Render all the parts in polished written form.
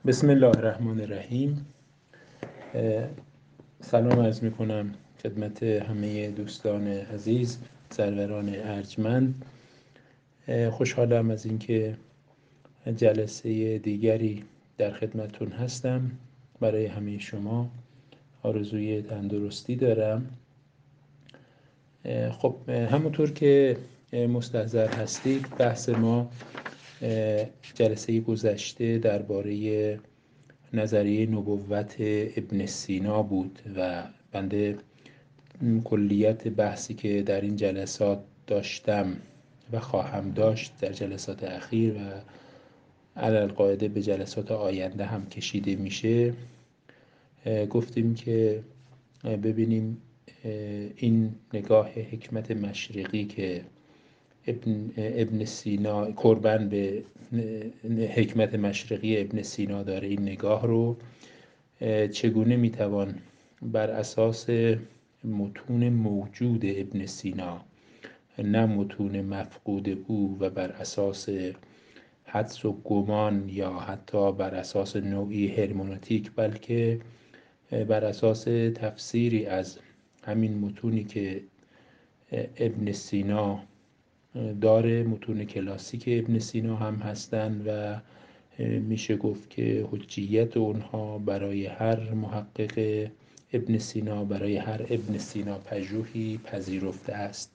بسم الله الرحمن الرحیم. سلام عرض می کنم خدمت همه دوستان عزیز، سروران ارجمند. خوشحالم از اینکه جلسه دیگری در خدمتتون هستم. برای همه شما آرزوی تندرستی دارم. خب همونطور که مستحضر هستید، بحث ما جلسه گذشته درباره نظریه نبوت ابن سینا بود و بنده کلیت بحثی که در این جلسات داشتم و خواهم داشت در جلسات اخیر و علی القاعده به جلسات آینده هم کشیده میشه. گفتیم که ببینیم این نگاه حکمت مشرقی که ابن سینا قربان به حکمت مشرقی ابن سینا داره، این نگاه رو چگونه میتوان بر اساس متون موجود ابن سینا، نه متون مفقود او، و بر اساس حدس و گمان یا حتی بر اساس نوعی هرمنوتیک، بلکه بر اساس تفسیری از همین متونی که ابن سینا داره، متون کلاسیک ابن سینا هم هستند و میشه گفت که حجیت اونها برای هر محقق ابن سینا، برای هر ابن سینا پژوهی پذیرفته است.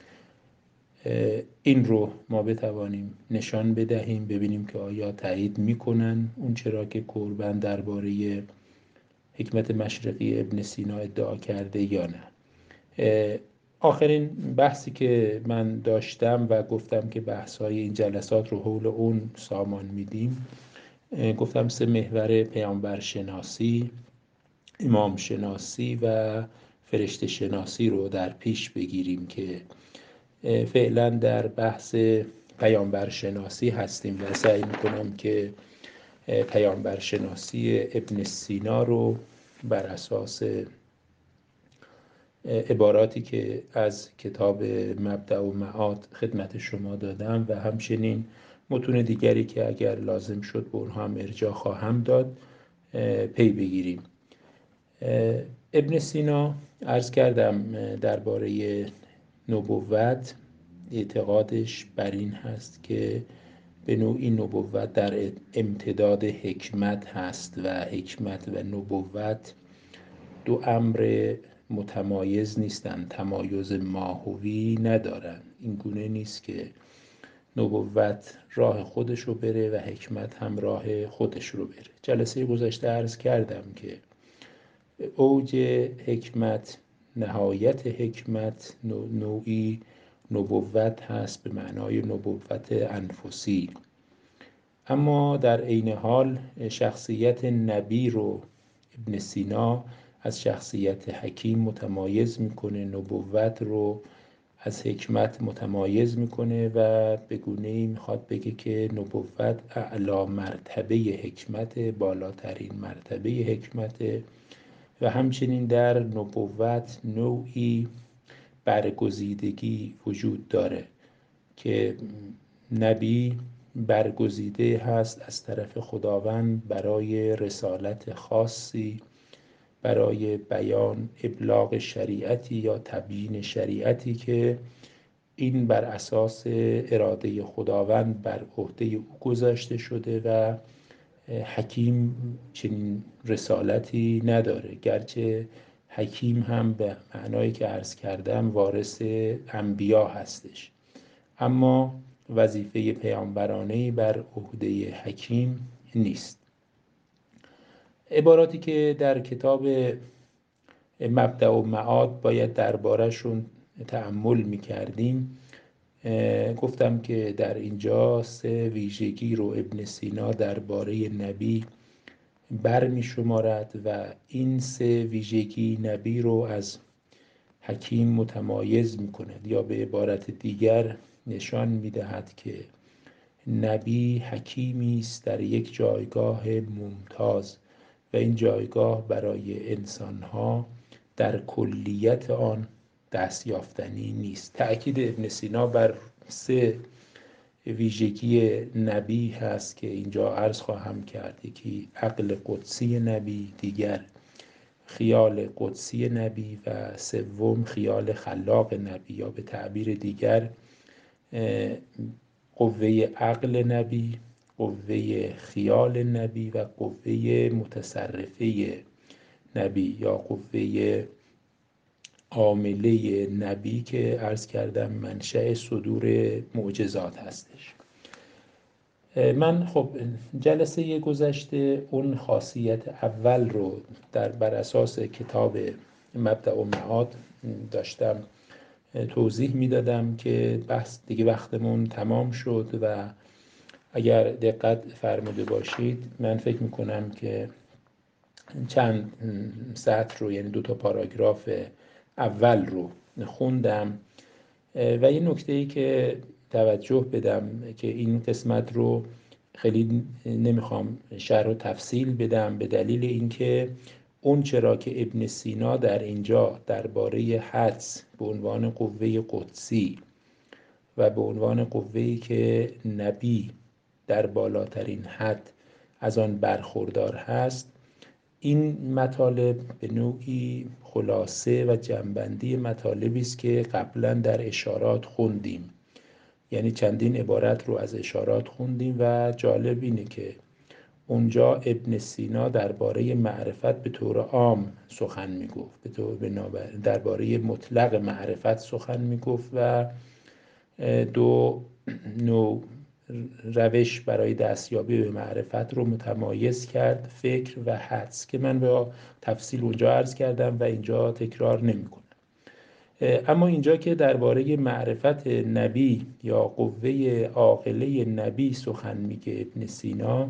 این رو ما بتوانیم نشان بدهیم، ببینیم که آیا تایید میکنن اون چرا که قربان درباره حکمت مشرقی ابن سینا ادعا کرده یا نه. آخرین بحثی که من داشتم و گفتم که بحث‌های این جلسات رو حول اون سامان میدیم، گفتم 3 محور پیامبر شناسی، امام شناسی و فرشته شناسی رو در پیش بگیریم که فعلا در بحث پیامبر شناسی هستیم و سعی میکنم که پیامبر شناسی ابن سینا رو بر اساس عباراتی که از کتاب مبدأ و معاد خدمت شما دادم و همچنین متون دیگری که اگر لازم شد به اونها هم ارجاع خواهم داد پی بگیریم. ابن سینا عرض کردم درباره نبوت اعتقادش بر این هست که به نوعی نبوت در امتداد حکمت هست و حکمت و نبوت دو امر متمایز نیستند، تمایز ماهوی ندارند. این گونه نیست که نبوت راه خودش رو بره و حکمت هم راه خودش رو بره. جلسه گذشته عرض کردم که اوج حکمت، نهایت حکمت نوعی نبوت هست به معنای نبوت انفسی، اما در عین حال شخصیت نبی رو ابن سینا از شخصیت حکیم متمایز میکنه، نبوت رو از حکمت متمایز میکنه و به گونه‌ای میخواد بگه که نبوت اعلی مرتبه حکمت، بالاترین مرتبه حکمت و همچنین در نبوت نوعی برگزیدگی وجود داره که نبی برگزیده هست از طرف خداوند برای رسالت خاصی، برای بیان ابلاغ شریعتی یا تبیین شریعتی که این بر اساس اراده خداوند بر عهده او گذاشته شده و حکیم چنین رسالتی نداره، گرچه حکیم هم به معنایی که عرض کردم وارث انبیا هستش، اما وظیفه پیامبرانه‌ای بر عهده حکیم نیست. عباراتی که در کتاب مبدأ و معاد باید درباره‌شون تأمل می‌کردیم، گفتم که در اینجا 3 ویژگی رو ابن سینا درباره نبی برمی شمارد و این 3 ویژگی نبی رو از حکیم متمایز می کند، یا به عبارت دیگر نشان می دهد که نبی حکیمی است در یک جایگاه ممتاز و این جایگاه برای انسانها در کلیت آن دست یافتنی نیست. تأکید ابن سینا بر 3 ویژگی نبی هست که اینجا عرض خواهم کرد. یکی عقل قدسی نبی، دیگر خیال قدسی نبی و سوم خیال خلاق نبی، یا به تعبیر دیگر قوه عقل نبی، قوه خیال نبی و قوه متصرفه نبی یا قوه عامله نبی که عرض کردم منشأ صدور معجزات هستش. من خب جلسه گذشته اون خاصیت اول رو بر اساس کتاب مبدأ و معاد داشتم توضیح میدادم که بحث دیگه وقتمون تمام شد و اگر دقت فرموده باشید من فکر میکنم که چند سطر رو، یعنی 2 پاراگراف اول رو خوندم و یه نکته‌ای که توجه بدم که این قسمت رو خیلی نمیخوام شرح و تفصیل بدم به دلیل اینکه اون چرا که ابن سینا در اینجا درباره حدس به عنوان قوه قدسی و به عنوان قوه‌ای که نبی در بالاترین حد از آن برخوردار هست، این مطالب به نوعی خلاصه و جمع‌بندی مطالبی است که قبلا در اشارات خوندیم. یعنی چندین عبارت رو از اشارات خوندیم و جالب اینه که اونجا ابن سینا درباره معرفت به طور عام سخن میگفت، درباره مطلق معرفت سخن میگفت و 2 نوع روش برای دستیابی به معرفت رو متمایز کرد، فکر و حدس، که من به تفصیل اونجا عرض کردم و اینجا تکرار نمی کنم. اما اینجا که درباره معرفت نبی یا قوه عاقله نبی سخن میگه ابن سینا،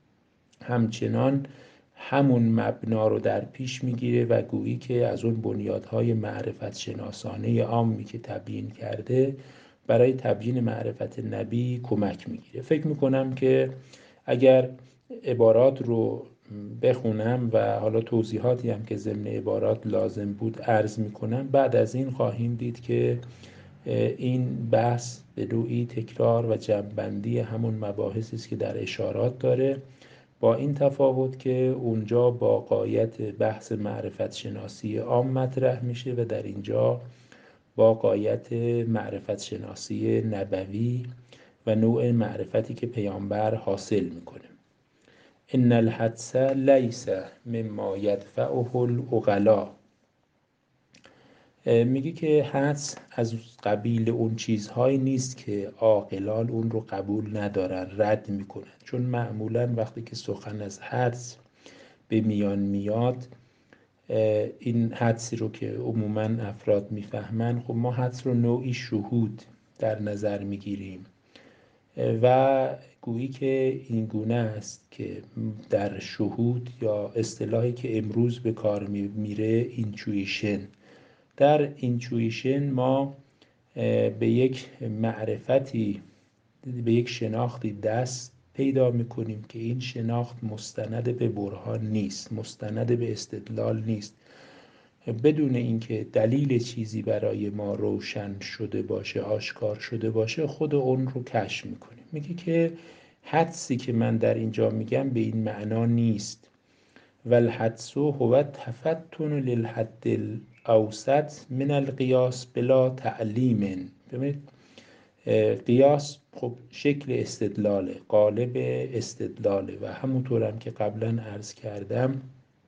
همچنان همون مبنا رو در پیش میگیره و گویی که از اون بنیادهای معرفت شناسانه عامی که تبیین کرده برای تبیین معرفت نبی کمک میگیره. فکر میکنم که اگر عبارات رو بخونم و حالا توضیحاتی هم که ضمن عبارات لازم بود عرض میکنم، بعد از این خواهیم دید که این بحث به نوعی تکرار و جمع‌بندی همون مباحثی است که در اشارات داره، با این تفاوت که اونجا با غایت بحث معرفت شناسی عام مطرح میشه و در اینجا با غایت معرفت شناسی نبوی و نوع معرفتی که پیامبر حاصل میکنه. ان الحدس لیس مما یدفعه العقلا، میگه که حدس از قبیل اون چیزهایی نیست که عاقلان اون رو قبول ندارن، رد میکنن. چون معمولا وقتی که سخن از حدس به میان میاد، این حدسی رو که عموما افراد میفهمن، خب ما حدس رو نوعی شهود در نظر میگیریم و گویی که این گونه است که در شهود یا اصطلاحی که امروز به کار میره اینتویشن، در اینتویشن ما به یک معرفتی، به یک شناختی دست پیدا میکنیم که این شناخت مستند به برهان نیست، مستند به استدلال نیست، بدون اینکه دلیل چیزی برای ما روشن شده باشه، آشکار شده باشه، خود اون رو کشف میکنیم. میگه که حدسی که من در اینجا میگم به این معنا نیست. والحدس هو تفتن للحد الاوسط من القیاس بلا تعلیم. ببینید قیاس خب شکل استدلاله، قالب استدلاله و همونطور هم که قبلا عرض کردم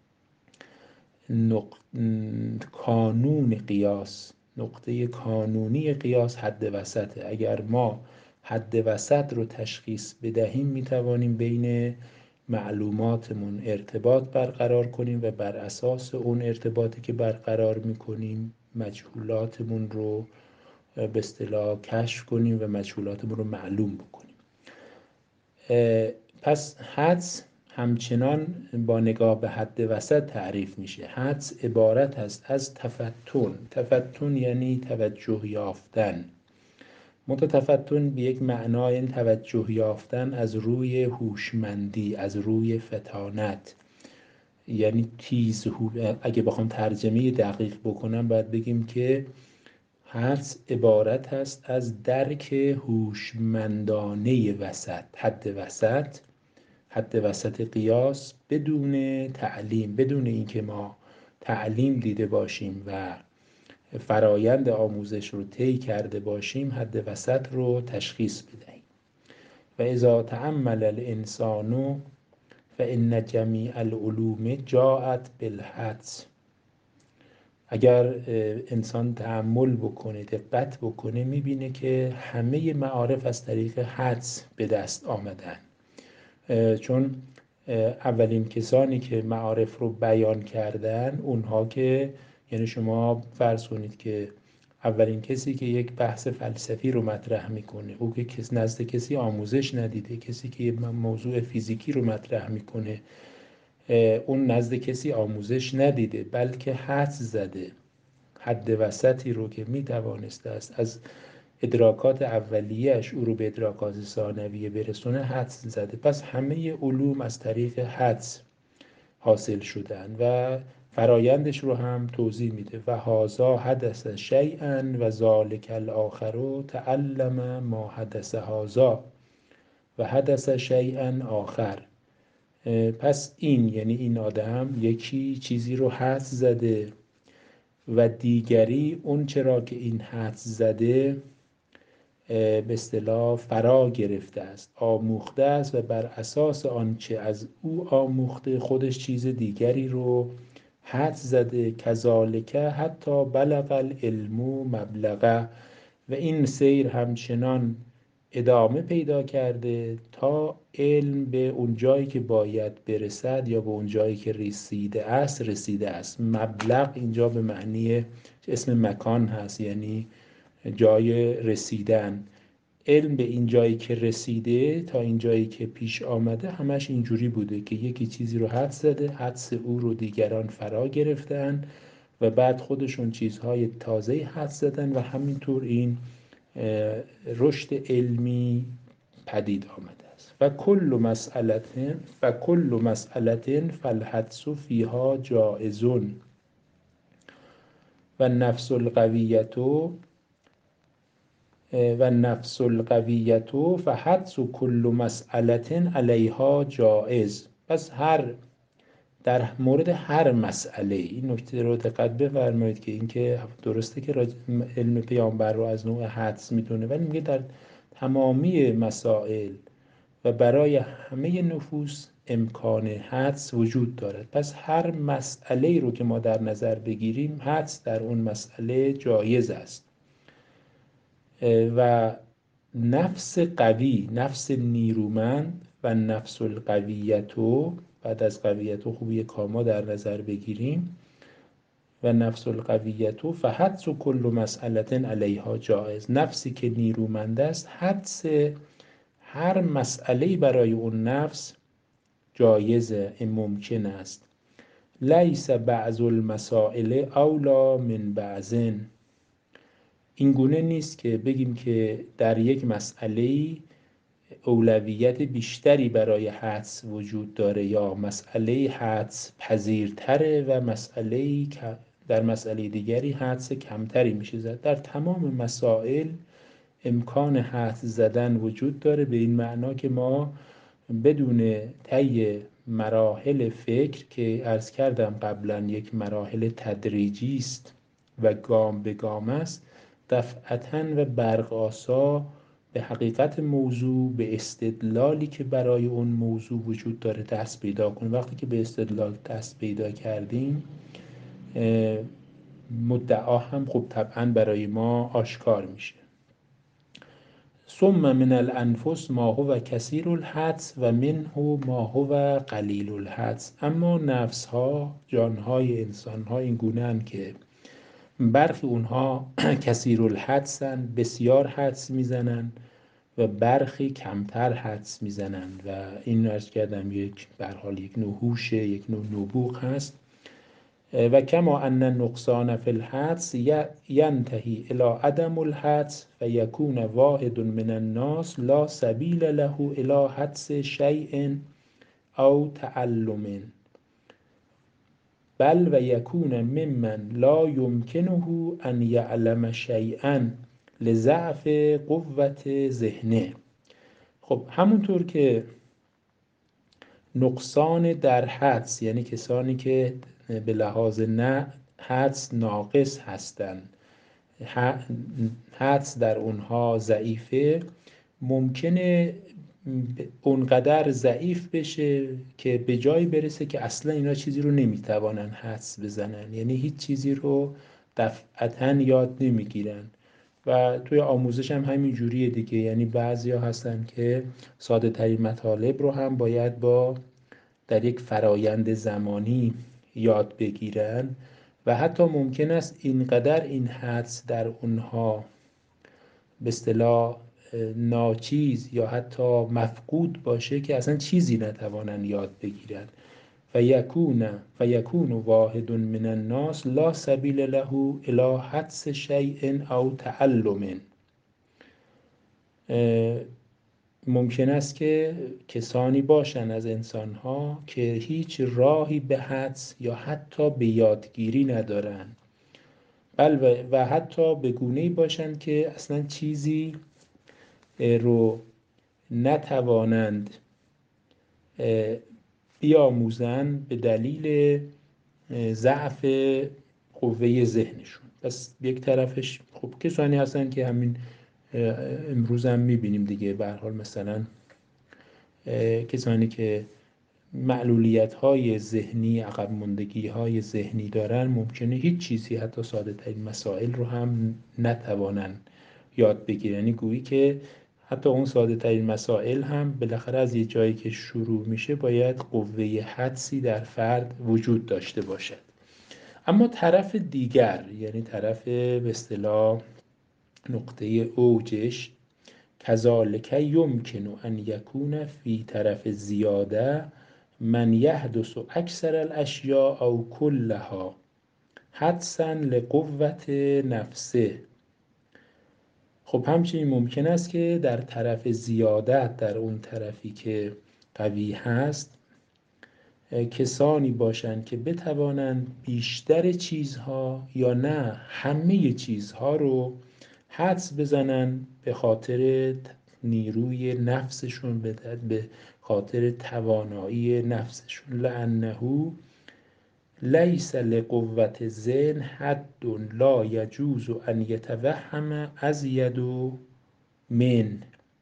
کانون قیاس، نقطه کانونی قیاس حد وسطه. اگر ما حد وسط رو تشخیص بدهیم میتوانیم بین معلوماتمون ارتباط برقرار کنیم و بر اساس اون ارتباطی که برقرار میکنیم مجهولاتمون رو به اصطلاح کشف کنیم و مجهولاتمون رو معلوم بکنیم. پس حدس همچنان با نگاه به حد وسط تعریف میشه. حدس عبارت است از تفتن یعنی توجه یافتن. تفتن به یک معنای این توجه یافتن از روی هوشمندی، از روی فطانت، یعنی اگه بخوام ترجمه دقیق بکنم باید بگیم که حدس عبارت است از درک هوشمندانه وسط، حد وسط قیاس بدون تعلیم، بدون اینکه ما تعلیم دیده باشیم و فرایند آموزش رو طی کرده باشیم، حد وسط رو تشخیص بدهیم. و اذا تأمل الانسان فإن جمیع العلوم جاءت بالحدس. اگر انسان تأمل بکنه، دقت بکنه، میبینه که همه معارف از طریق حدس به دست آمدن. چون اولین کسانی که معارف رو بیان کردن، اونها که یعنی شما فرض کنید که اولین کسی که یک بحث فلسفی رو مطرح میکنه، او که نزد کسی آموزش ندیده، کسی که موضوع فیزیکی رو مطرح میکنه، اون نزد کسی آموزش ندیده بلکه حدس زده، حد وسطی رو که میتوانسته است از ادراکات اولیه‌اش او رو به ادراکات ثانویه برسونه حدس زده. پس همه علوم از طریق حدس حاصل شدن و فرایندش رو هم توضیح میده. و هذا حدث شیئا و ذلک الاخر تعلم ما حدث هذا و حدث شیئا آخر. پس این یعنی این آدم یکی چیزی رو حدس زده و دیگری اون چرا که این حدس زده به اصطلاح فرا گرفته است، آموخته است و بر اساس آنچه از او آموخته خودش چیز دیگری رو حدس زده. کذالک حتی بلغ العلم مبلغه. و این سیر همچنان ادامه پیدا کرده تا علم به اون جایی که باید برسد یا به اون جایی که رسیده است. مبلغ اینجا به معنی اسم مکان هست، یعنی جای رسیدن. علم به این جایی که رسیده، تا این جایی که پیش آمده، همش اینجوری بوده که یکی چیزی رو حدس زده، حدس او رو دیگران فرا گرفتن و بعد خودشون چیزهای تازه حدس زدن و همینطور این رشد علمی پدید آمده است. و کل مسئلة فالحدس فیها جائز و نفس القویة فحدس کل مسئلة علیها جائز. پس در مورد هر مسئله، این نکته رو دقت بفرمایید که اینکه درسته که علم پیامبر رو از نوع حدس میدونه، ولی میگه در تمامی مسائل و برای همه نفوس امکان حدس وجود دارد. پس هر مسئله رو که ما در نظر بگیریم، حدس در اون مسئله جایز است. و نفس قوی، نفس نیرومند و نفس القویتو، بعد از قویتو خوبی کاما در نظر بگیریم، و نفس القویتو فحدس کل مسئلة علیها جائز. نفسی که نیرومند است، حدس هر مسئله برای اون نفس جایزه، ممکن است. لیس بعض المسائل اولی من بعض. این گونه نیست که بگیم که در یک مسئله اولویت بیشتری برای حدس وجود داره یا مسئله حدس پذیرتره و در مسئله دیگری حدس کمتری میشه زد. در تمام مسائل امکان حدس زدن وجود داره، به این معنا که ما بدون طی مراحل فکر که عرض کردم قبلا یک مراحل تدریجی است و گام به گام است، دفعتاً و برق‌آسا به حقیقت موضوع، به استدلالی که برای اون موضوع وجود داره دست پیدا کنیم. وقتی که به استدلال دست پیدا کردیم، مدعا هم خب طبعاً برای ما آشکار میشه. ثم من الانفس ما هو کثیر الحدس و منه ما هو قلیل الحدس. اما نفس ها، جان های انسان ها این گونه اند که برخی اونها کثیر الحدسن، بسیار حدس میزنن، و برخی کمتر حدس میزنن و این عرض کردم به هر حال یک نوع هوش، یک نوع نبوغ هست. و کما ان النقصان فی الحدس ینتهی الی عدم الحدس فیکون واحد من الناس لا سبیل له الی حدس شیء او تعلم. بل و یکون ممن لا یمکنه ان یعلم شیئا لضعف قوت ذهنه. خب همونطور که نقصان در حدس، یعنی کسانی که به لحاظ نه حدس ناقص هستند، حدس در اونها ضعیفه، ممکنه اونقدر ضعیف بشه که به جایی برسه که اصلا اینا چیزی رو نمیتوانن حدس بزنن، یعنی هیچ چیزی رو دفعتاً یاد نمیگیرن. و توی آموزش هم همین جوریه دیگه، یعنی بعضیا هستن که ساده ترین مطالب رو هم باید در یک فرایند زمانی یاد بگیرن و حتی ممکن است اینقدر این حدس در اونها به اصطلاح ناچیز یا حتی مفقود باشه که اصلا چیزی نتوانن یاد بگیرن. فیکون واحد من الناس لا سبیل له الی حدس شیء او تعلم. ممکن است که کسانی باشند از انسانها که هیچ راهی به حدس یا حتی به یادگیری ندارند، بل و حتی به گونه‌ای باشند که اصلا چیزی رو نتوانند بیاموزند به دلیل ضعف قوه ذهنشون. پس یک طرفش خب کسانی هستن که همین امروز هم میبینیم دیگه، به هر حال مثلا کسانی که معلولیت های ذهنی، عقب ماندگی های ذهنی دارن، ممکنه هیچ چیزی حتی ساده ترین مسائل رو هم نتوانن یاد بگیرن. یعنی گویی که حتی اون ساده ترین مسائل هم بالاخره از یه جایی که شروع میشه باید قوه حدسی در فرد وجود داشته باشد. اما طرف دیگر، یعنی طرف به اصطلاح نقطه اوجش، کذالک یمکن ان یکون فی طرف زیاده من یحدث اکثر الاشیاء او کلها حدسا لقوت نفسه. خب همچنین ممکن است که در طرف زیادت، در اون طرفی که قوی هست، کسانی باشند که بتوانند بیشتر چیزها یا نه همه چیزها رو حدس بزنن به خاطر نیروی نفسشون، به خاطر توانایی نفسشون. لانه لیس لقوت ذهن حد لا یجوز ان یتوهم ازید من.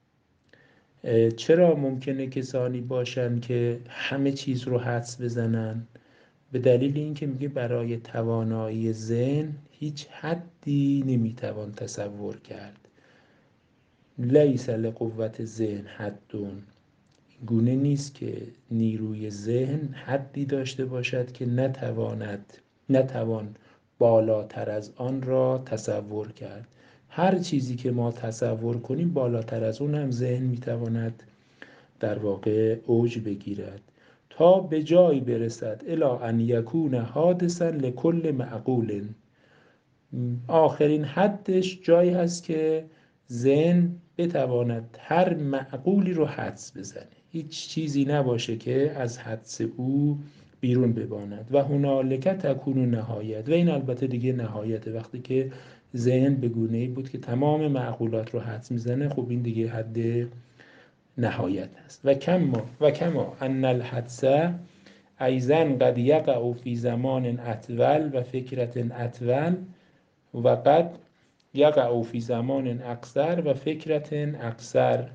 چرا ممکنه کسانی باشن که همه چیز رو حدس بزنن؟ به دلیل اینکه میگه برای توانایی ذهن هیچ حدی نمیتوان تصور کرد. لیس لقوت ذهن حدون، گونه نیست که نیروی ذهن حدی داشته باشد که نتوان بالاتر از آن را تصور کرد. هر چیزی که ما تصور کنیم بالاتر از اون هم ذهن میتواند در واقع اوج بگیرد تا به جایی برسد الی ان یکون حادثا لکل معقول. آخرین حدش جایی هست که ذهن بتواند هر معقولی رو حدس بزنه، هیچ چیزی نباشه که از حدس او بیرون بماند. و هنالک تکون نهایت، و این البته دیگه نهایت، وقتی که ذهن به گونه‌ای بود که تمام معقولات رو حدس میزنه، خب این دیگه حد نهایت است. و کما ان الحدس ایضا قد یقع فی زمان اطول و فکرت اطول و قد یقع فی زمان اقصر و فکرت اقصر،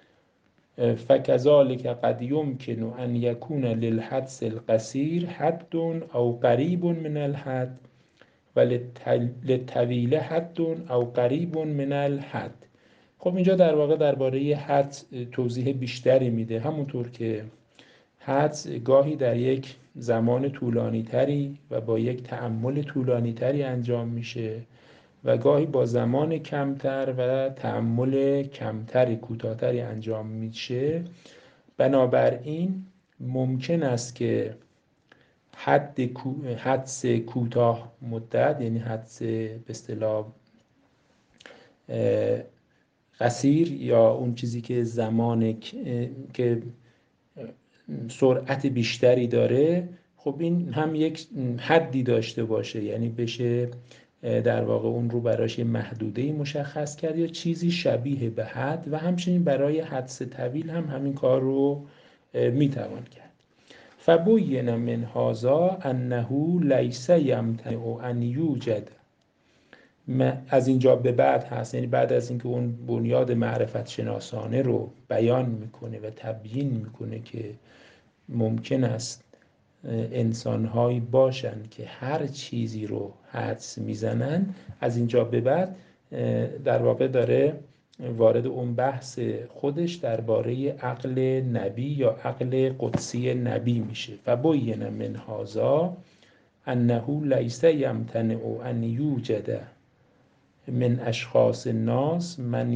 فکذلک قد یمکن ان یکون للحدس القصیر حد او قریب من الحد و للطویل حد او قریب من الحد. خب اینجا در واقع درباره حدس توضیح بیشتری میده. همونطور که حدس گاهی در یک زمان طولانی تری و با یک تأمل طولانی تری انجام میشه و گاهی با زمان کمتر و تأمل کمتری، کوتاه‌تری انجام میشه، بنابراین ممکن است که حدس کوتاه مدت، یعنی حدس به اصطلاح قصیر، یا اون چیزی که زمان که سرعت بیشتری داره، خب خب این هم یک حدی داشته باشه، یعنی بشه در واقع اون رو براش محدوده‌ای مشخص کرد یا چیزی شبیه به حد، و همچنین برای حدس طویل هم همین کار رو میتوان کرد. فبین من هذا انه لیس یمتنع ان یوجد، از اینجا به بعد هست، یعنی بعد از اینکه اون بنیاد معرفت شناسانه رو بیان میکنه و تبیین میکنه که ممکن است انسانهایی باشن که هر چیزی رو حدس میزنن، از اینجا به بعد در واقع داره وارد اون بحث خودش درباره عقل نبی یا عقل قدسی نبی میشه. فبین من هذا انه لیس یمتنع ان یوجد من اشخاص الناس من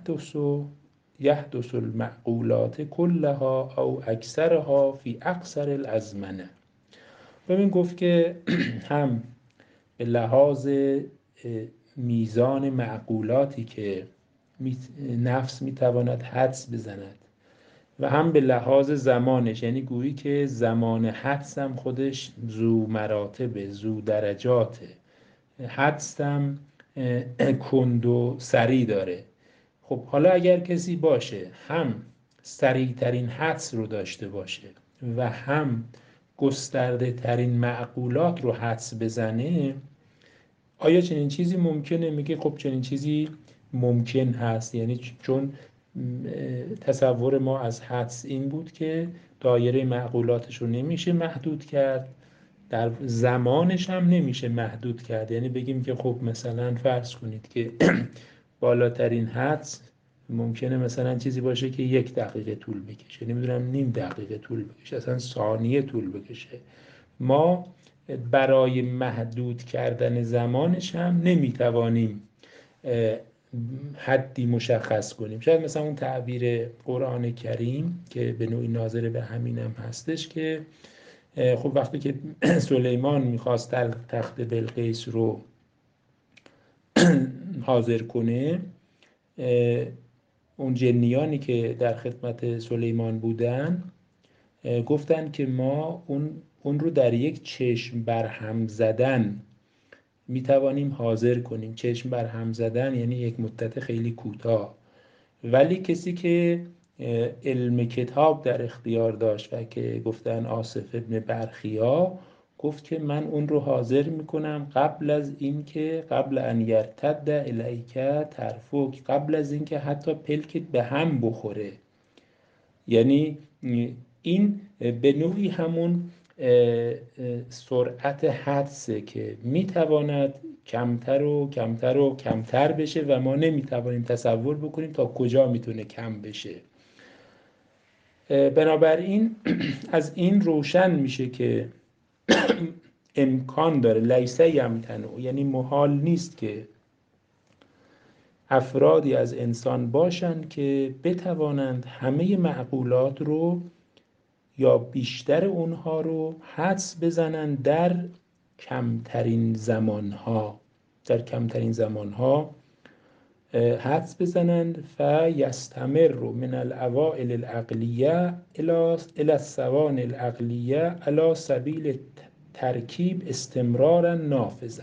یحدث المعقولات كلها او اکثرها فی اقصر الازمنه. ببین گفت که هم به لحاظ میزان معقولاتی که نفس میتواند حدس بزند و هم به لحاظ زمانش، یعنی گویی که زمان حدس هم خودش ذو مراتب ذو درجاته، حدس هم کند و سریع داره. خب حالا اگر کسی باشه هم سریع ترین حدس رو داشته باشه و هم گسترده ترین معقولات رو حدس بزنه، آیا چنین چیزی ممکنه؟ میگه خب چنین چیزی ممکن هست، یعنی چون تصور ما از حدس این بود که دایره معقولاتش رو نمیشه محدود کرد، در زمانش هم نمیشه محدود کرد. یعنی بگیم که خب مثلا فرض کنید که بالاترین حدس ممکنه مثلا چیزی باشه که 1 دقیقه طول بکشه، نمیدونم نیم دقیقه طول بکشه، اصلا ثانیه طول بکشه. ما برای محدود کردن زمانش هم نمیتوانیم حدی مشخص کنیم. شاید مثلا اون تعبیر قرآن کریم که به نوعی ناظر به همینم هستش که خب وقتی که سلیمان میخواست تخت بلقیس رو حاضر کنه، اون جنیانی که در خدمت سلیمان بودن گفتن که ما اون رو در یک چشم برهم زدن میتوانیم حاضر کنیم. چشم برهم زدن یعنی یک مدت خیلی کوتاه، ولی کسی که علم کتاب در اختیار داشت و که گفتن آصف ابن برخیا گفت که من اون رو حاضر میکنم قبل ان یرتد الیک طرفک، قبل از اینکه حتی پلکت به هم بخوره. یعنی این به نوعی همون سرعت حدسه که میتواند کمتر و کمتر و کمتر بشه و ما نمیتوانیم تصور بکنیم تا کجا میتونه کم بشه. بنابراین از این روشن میشه که امکان داره، لیس یمتنع، یعنی محال نیست که افرادی از انسان باشند که بتوانند همه معقولات رو یا بیشتر اونها رو حدس بزنند در کمترین زمانها حدس بزنند. فیستمر من الاوائل العقلیه الى الثواني العقلیه علی سبیل ترکیب استمرارا نافذا.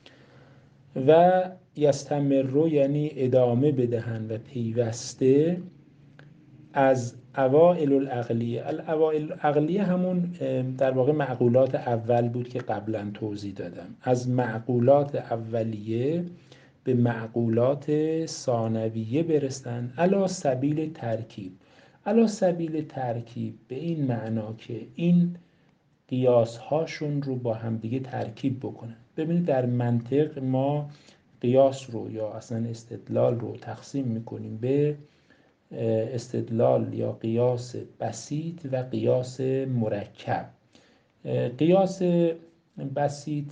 و یستمر یعنی ادامه بدهند و پیوسته از اوائل العقلیه. اوائل العقلیه همون در واقع معقولات اول بود که قبلا توضیح دادم. از معقولات اولیه به معقولات ثانویه برسن علی سبیل ترکیب. علی سبیل ترکیب به این معنا که این قیاس هاشون رو با هم دیگه ترکیب بکنن. ببینید در منطق ما قیاس رو یا اصلا استدلال رو تقسیم میکنیم به استدلال یا قیاس بسیط و قیاس مرکب. قیاس بسیط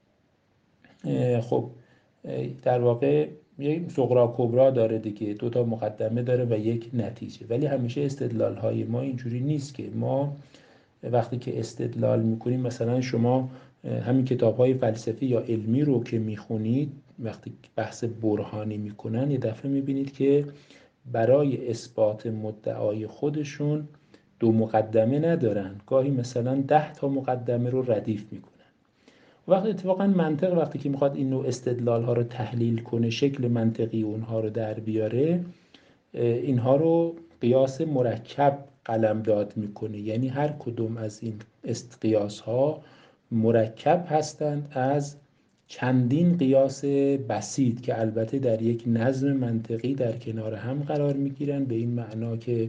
خب در واقع یک صغرا کبرا داره دیگه، 2 تا مقدمه داره و یک نتیجه. ولی همیشه استدلال های ما اینجوری نیست که ما وقتی که استدلال میکنیم، مثلا شما همین کتاب های فلسفی یا علمی رو که میخونید وقتی بحث برهانی میکنن، یه دفعه میبینید که برای اثبات مدعای خودشون دو مقدمه ندارن، گاهی مثلا 10 تا مقدمه رو ردیف میکنن. وقتی اتفاقا منطق وقتی که میخواد این نوع استدلال ها رو تحلیل کنه، شکل منطقی اونها رو در بیاره، اینها رو قیاس مرکب قلمداد میکنه. یعنی هر کدوم از این قیاس ها مرکب هستند از چندین قیاس بسیط که البته در یک نظم منطقی در کنار هم قرار میگیرن، به این معنا که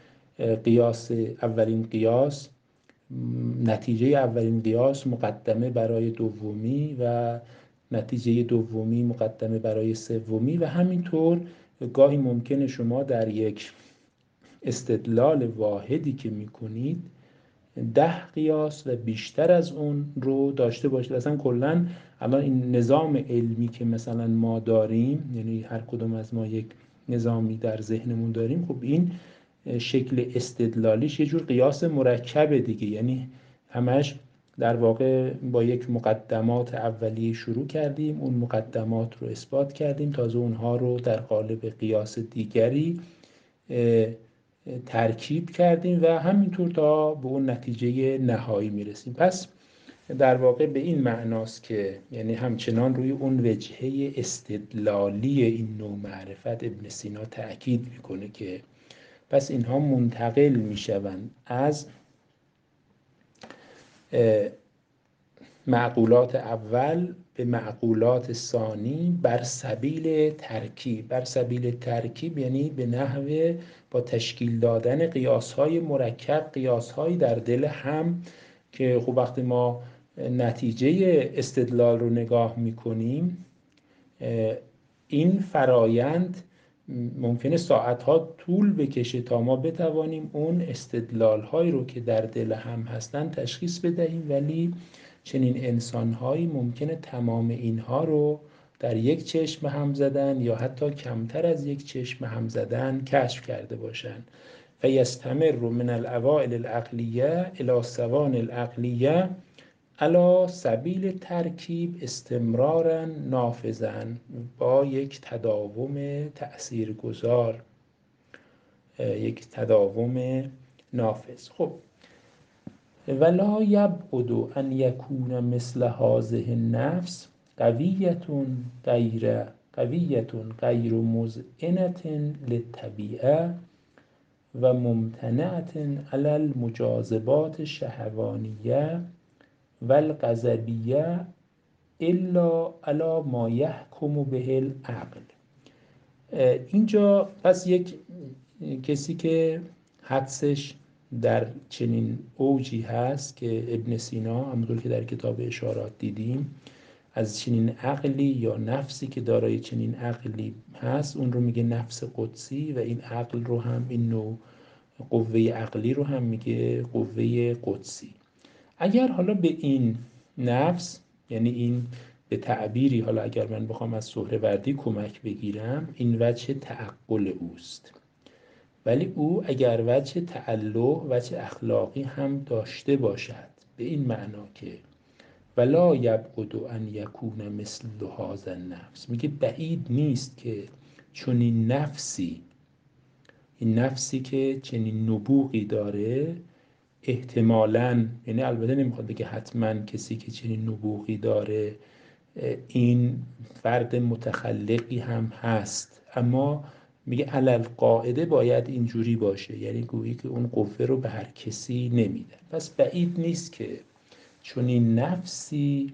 اولین قیاس، نتیجه اولین قیاس مقدمه برای دومی و نتیجه دومی مقدمه برای سومی و همینطور. گاهی ممکنه شما در یک استدلال واحدی که میکنید 10 قیاس و بیشتر از اون رو داشته باشید. اصلا کلا الان این نظام علمی که مثلا ما داریم، یعنی هر کدوم از ما یک نظامی در ذهنمون داریم، خب این شکل استدلالیش یه جور قیاس مرکبه دیگه. یعنی همش در واقع با یک مقدمات اولیه شروع کردیم، اون مقدمات رو اثبات کردیم، تازه اونها رو در قالب قیاس دیگری ترکیب کردیم و همینطور تا به اون نتیجه نهایی میرسیم. پس در واقع به این معناست که یعنی همچنان روی اون وجهه استدلالی این نوع معرفت ابن سینا تأکید میکنه که پس اینها منتقل میشوند از معقولات اول به معقولات ثانی بر سبیل ترکیب. بر سبیل ترکیب یعنی به نحو با تشکیل دادن قیاس‌های مرکب، قیاس‌هایی در دل هم، که خب وقتی ما نتیجه استدلال رو نگاه می‌کنیم، این فرایند ممکنه ساعتها طول بکشه تا ما بتوانیم اون استدلال‌هایی رو که در دل هم هستن تشخیص بدهیم، ولی چنین انسان‌هایی ممکنه تمام اینها رو در یک چشم هم زدن یا حتی کمتر از یک چشم هم زدن کشف کرده باشند. فیستمر من الاوائل العقلیه الی ثوان العقلیه علی سبیل ترکیب استمرارا نافذا، با یک تداوم تأثیرگذار، یک تداوم نافذ. خب ولا یبعد ان یکون مثل هذه النفس قویة غیر مذعنة للطبیعه و ممتنعة علی المجاذبات الشهوانیه و الغضبیه الا علی ما یحکم به العقل. اینجا پس یک کسی که حدسش در چنین اوجی هست که ابن سینا همونطور که در کتاب اشارات دیدیم از چنین عقلی یا نفسی که دارای چنین عقلی هست، اون رو میگه نفس قدسی، و این عقل رو هم، این نوع قوه عقلی رو هم میگه قوه قدسی. اگر حالا به این نفس، یعنی این به تعبیری، حالا اگر من بخوام از سهروردی کمک بگیرم، این وجه تعقل اوست، ولی او اگر وجه تعلق، وجه اخلاقی هم داشته باشد، به این معنا که ولا یبعد ان یکون مثل هذا النفس، میگه بعید نیست که چنین نفسی، این نفسی که چنین نبوغی داره، احتمالاً، یعنی البته نمیخواد بگه حتما کسی که چنین نبوغی داره این فرد متخلقی هم هست، اما میگه علل قاعده باید اینجوری باشه، یعنی گویی که اون قوه رو به هر کسی نمیده. پس بعید نیست که چنین نفسی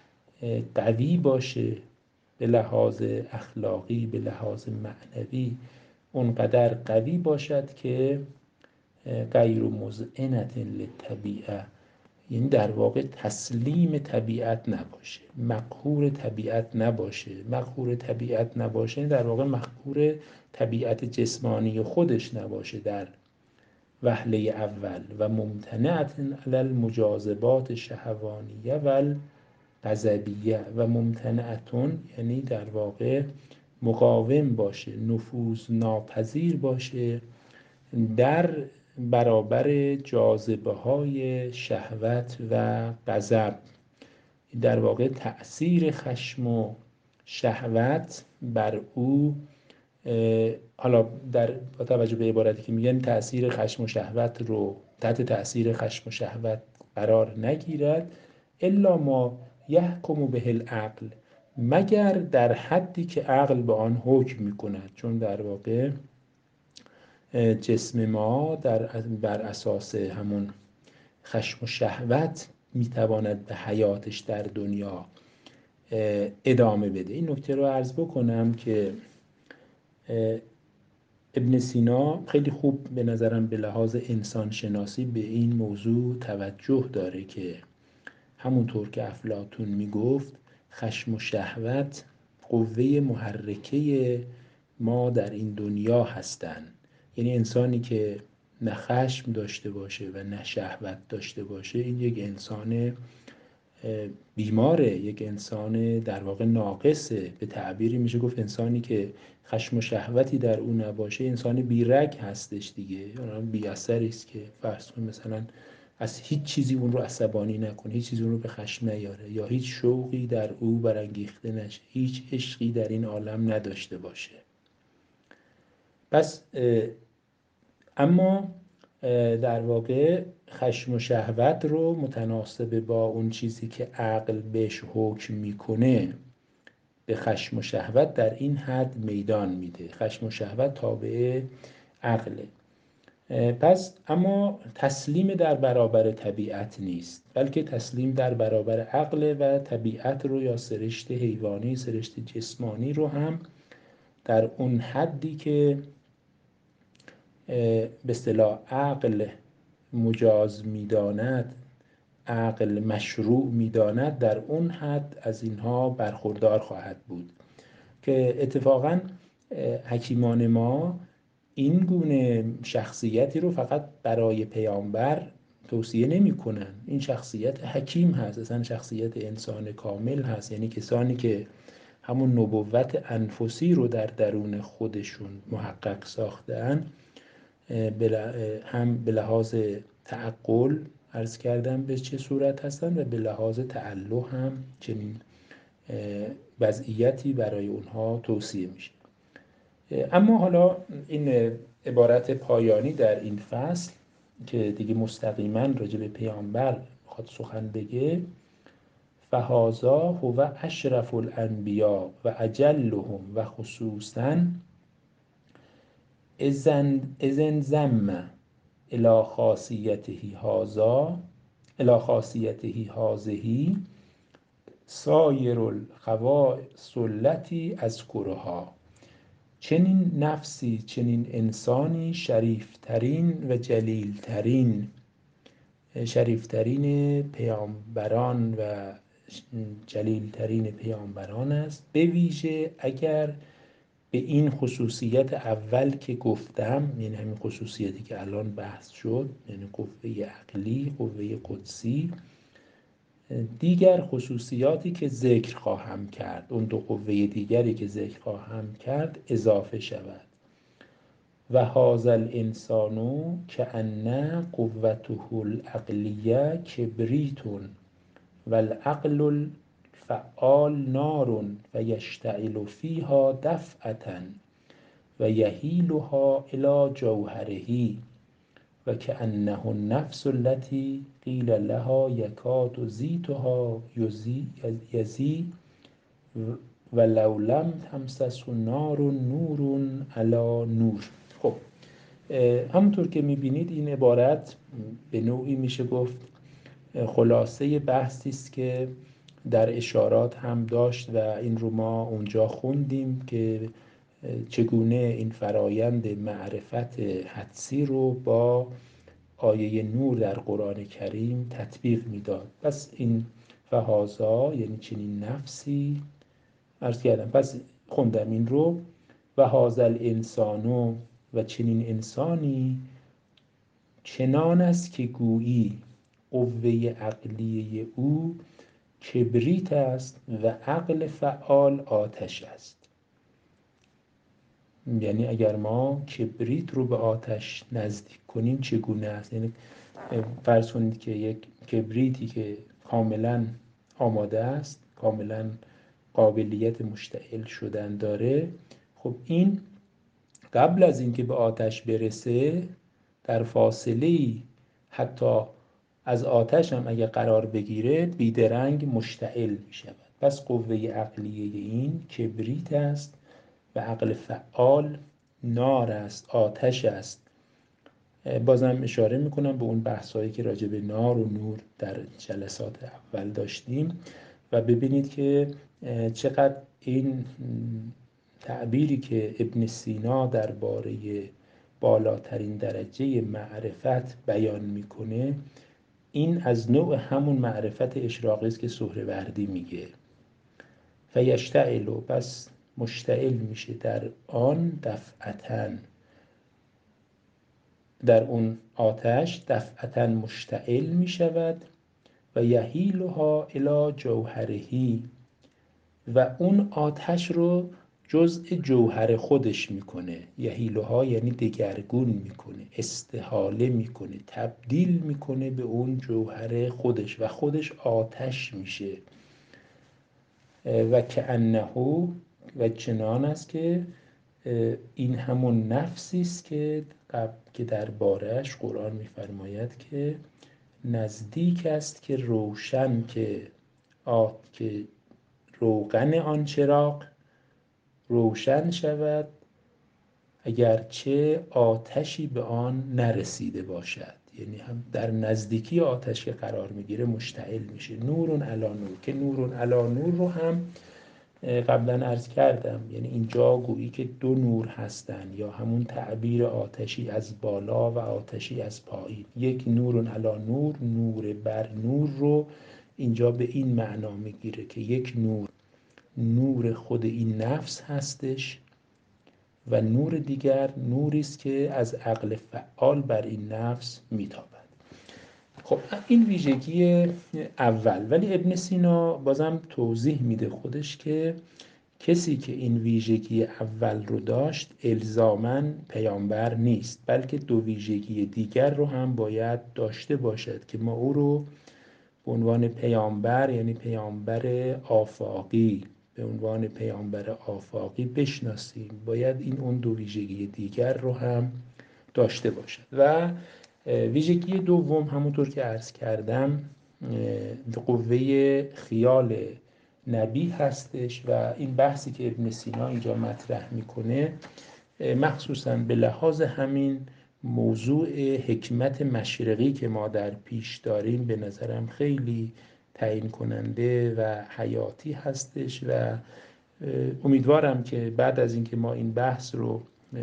قوی باشه به لحاظ اخلاقی، به لحاظ معنوی اونقدر قوی باشد که غیر مذعنة للطبیعه، یعنی در واقع تسلیم طبیعت نباشه، مقهور طبیعت نباشه. مقهور طبیعت نباشه یعنی در واقع مقهور طبیعت جسمانی خودش نباشه در وهله اول. و ممتنعة علی المجاذبات الشهوانیه و الغضبیه، و ممتنعتون یعنی در واقع مقاوم باشه، نفوذ ناپذیر باشه در برابر جاذبه های شهوت و غضب. در واقع تأثیر خشم و شهوت بر او حالا با توجه به عبارتی که میگن تأثیر خشم و شهوت رو تحت تأثیر خشم و شهوت قرار نگیرد، الا ما یحکم به العقل، مگر در حدی که عقل به آن حکم میکند. چون در واقع جسم ما بر اساس همون خشم و شهوت میتواند به حیاتش در دنیا ادامه بده. این نکته رو عرض بکنم که ابن سینا خیلی خوب به نظرم به لحاظ انسان شناسی به این موضوع توجه داره که همونطور که افلاطون میگفت خشم و شهوت قوه محرکه ما در این دنیا هستند. یعنی انسانی که نه خشم داشته باشه و نه شهوت داشته باشه، این یک انسان بیماره، یک انسان در واقع ناقصه. به تعبیری میشه گفت انسانی که خشم و شهوتی در اون نباشه انسان بیرگ هستش دیگه، یعنی بی اثری است که فرض کن مثلا از هیچ چیزی اون رو عصبانی نکنه، هیچ چیزی اون رو به خشم نیاره، یا هیچ شوقی در او برانگیخته نشه، هیچ عشقی در این عالم نداشته باشه. پس اما در واقع خشم و شهوت رو متناسب با اون چیزی که عقل بهش حکم میکنه به خشم و شهوت در این حد میدان میده. خشم و شهوت تابع عقله. پس اما تسلیم در برابر طبیعت نیست، بلکه تسلیم در برابر عقل و طبیعت رو، یا سرشت حیوانی، سرشت جسمانی رو هم در اون حدی که به اصطلاح عقل مجاز میداند، عقل مشروع میداند، در اون حد از اینها برخوردار خواهد بود. که اتفاقا حکیمان ما این گونه شخصیتی رو فقط برای پیامبر توصیه نمی کنن. این شخصیت حکیم هست، اصلا شخصیت انسان کامل هست، یعنی کسانی که همون نبوت انفسی رو در درون خودشون محقق ساختن، هم به لحاظ تعقل عرض کردم به چه صورت هستن و به لحاظ تعلق هم چنین وضعیتی برای اونها توصیه میشه. اما حالا این عبارت پایانی در این فصل که دیگه مستقیما راجع به پیامبر میخواد سخن بگه، فهذا هو اشرف الانبیاء و اجلهم و خصوصا اذن زم الى خاصیته هذه سایر الخواص التي اذکرها. چنین نفسی، چنین انسانی شریفترین و شریفترین پیامبران و جلیلترین پیامبران است، به ویژه اگر به این خصوصیت اول که گفتم، یعنی همین خصوصیتی که الان بحث شد، یعنی قوه عقلی، قوه قدسی، دیگر خصوصیاتی که ذکر خواهم کرد، اون دو قوه دیگری که ذکر خواهم کرد اضافه شود. و هذا الانسان کأن قوته العقلیه کبریت و العقل الفعال نار و یشتعل فیها دفعة و یهیلها الی جوهره و کأنه النفس التي قیل لها یکاد زیتها یزی ولو لم تمسس نار نور علی نور. خب همونطور که میبینید این عبارت به نوعی میشه گفت خلاصه بحثی است که در اشارات هم داشت و این رو ما اونجا خوندیم که چگونه این فرایند معرفت حدسی رو با آیه نور در قرآن کریم تطبیق میداد. پس این فهذا یعنی چنین نفسی، عرض کردم پس خوندم این رو، و هذا الانسان و چنین انسانی چنان است که گویی قوه عقلیه او کبریت است و عقل فعال آتش است. یعنی اگر ما کبریت رو به آتش نزدیک کنیم چگونه است؟ یعنی فرض کنید که یک کبریتی که کاملا آماده است، کاملا قابلیت مشتعل شدن داره، خب این قبل از اینکه به آتش برسه در فاصله‌ای حتی از آتش هم اگه قرار بگیره بیدرنگ مشتعل می شود. پس قوه عقلیه این کبریت است و عقل فعال نار است، آتش است. بازم اشاره میکنم به اون بحثایی که راجع به نار و نور در جلسات اول داشتیم و ببینید که چقدر این تعبیری که ابن سینا درباره بالاترین درجه معرفت بیان میکنه این از نوع همون معرفت اشراقی است که سهروردی میگه. فیشتعل، پس مشتعل میشه در آن دفعتن، در اون آتش دفعتن مشتعل میشود و یحیلها الی جوهرهی، و اون آتش رو جزء جوهر خودش میکنه. یحیلها یعنی دگرگون میکنه، استحاله میکنه، تبدیل میکنه به اون جوهر خودش و خودش آتش میشه. و کأنه، و چنان است که این همون نفسی است که درباره‌اش قرآن میفرماید که نزدیک است که روشن که روغن آن چراغ روشن شود اگرچه آتشی به آن نرسیده باشد. یعنی هم در نزدیکی آتش که قرار میگیره مشتعل میشه. نورون علی نور، که نورون علی نور رو هم قبلا عرض کردم، یعنی اینجا گویی که دو نور هستن یا همون تعبیر آتشی از بالا و آتشی از پایین. یک نورون علی نور، نور بر نور رو اینجا به این معنا میگیره که یک نور خود این نفس هستش و نور دیگر نوری است که از عقل فعال بر این نفس میتابد. خب این ویژگی اول. ولی ابن سینا بازم توضیح میده خودش که کسی که این ویژگی اول رو داشت الزاماً پیامبر نیست، بلکه دو ویژگی دیگر رو هم باید داشته باشد که ما او رو به عنوان پیامبر، یعنی پیامبر آفاقی، به عنوان پیامبر آفاقی بشناسیم. باید این اون دو ویژگی دیگر رو هم داشته باشد. و ویژگی دوم همونطور که عرض کردم قوه خیال نبی هستش و این بحثی که ابن سینا اینجا مطرح میکنه مخصوصاً به لحاظ همین موضوع حکمت مشرقی که ما در پیش داریم به نظرم خیلی تعیین کننده و حیاتی هستش و امیدوارم که بعد از اینکه ما این بحث رو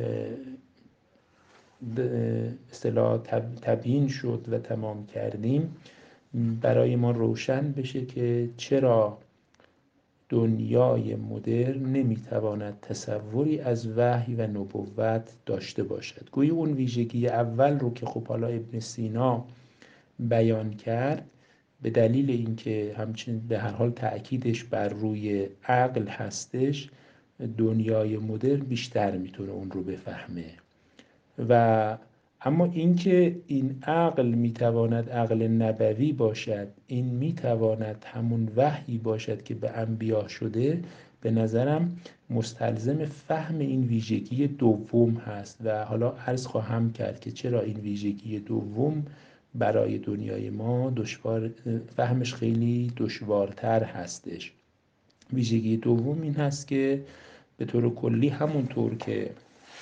اصطلاح تبیین شد و تمام کردیم برای ما روشن بشه که چرا دنیای مدرن نمیتواند تصوری از وحی و نبوت داشته باشد. گویی اون ویژگی اول رو که خب حالا ابن سینا بیان کرد به دلیل اینکه همچنین به هر حال تأکیدش بر روی عقل هستش، دنیای مدرن بیشتر میتونه اون رو بفهمه. و اما اینکه این عقل میتواند عقل نبوی باشد، این میتواند همون وحی باشد که به انبیا شده، به نظرم مستلزم فهم این ویژگی دوم هست و حالا عرض خواهم کرد که چرا این ویژگی دوم برای دنیای ما فهمش خیلی دشوارتر هستش. ویژگی دوم این هست که به طور کلی همونطور که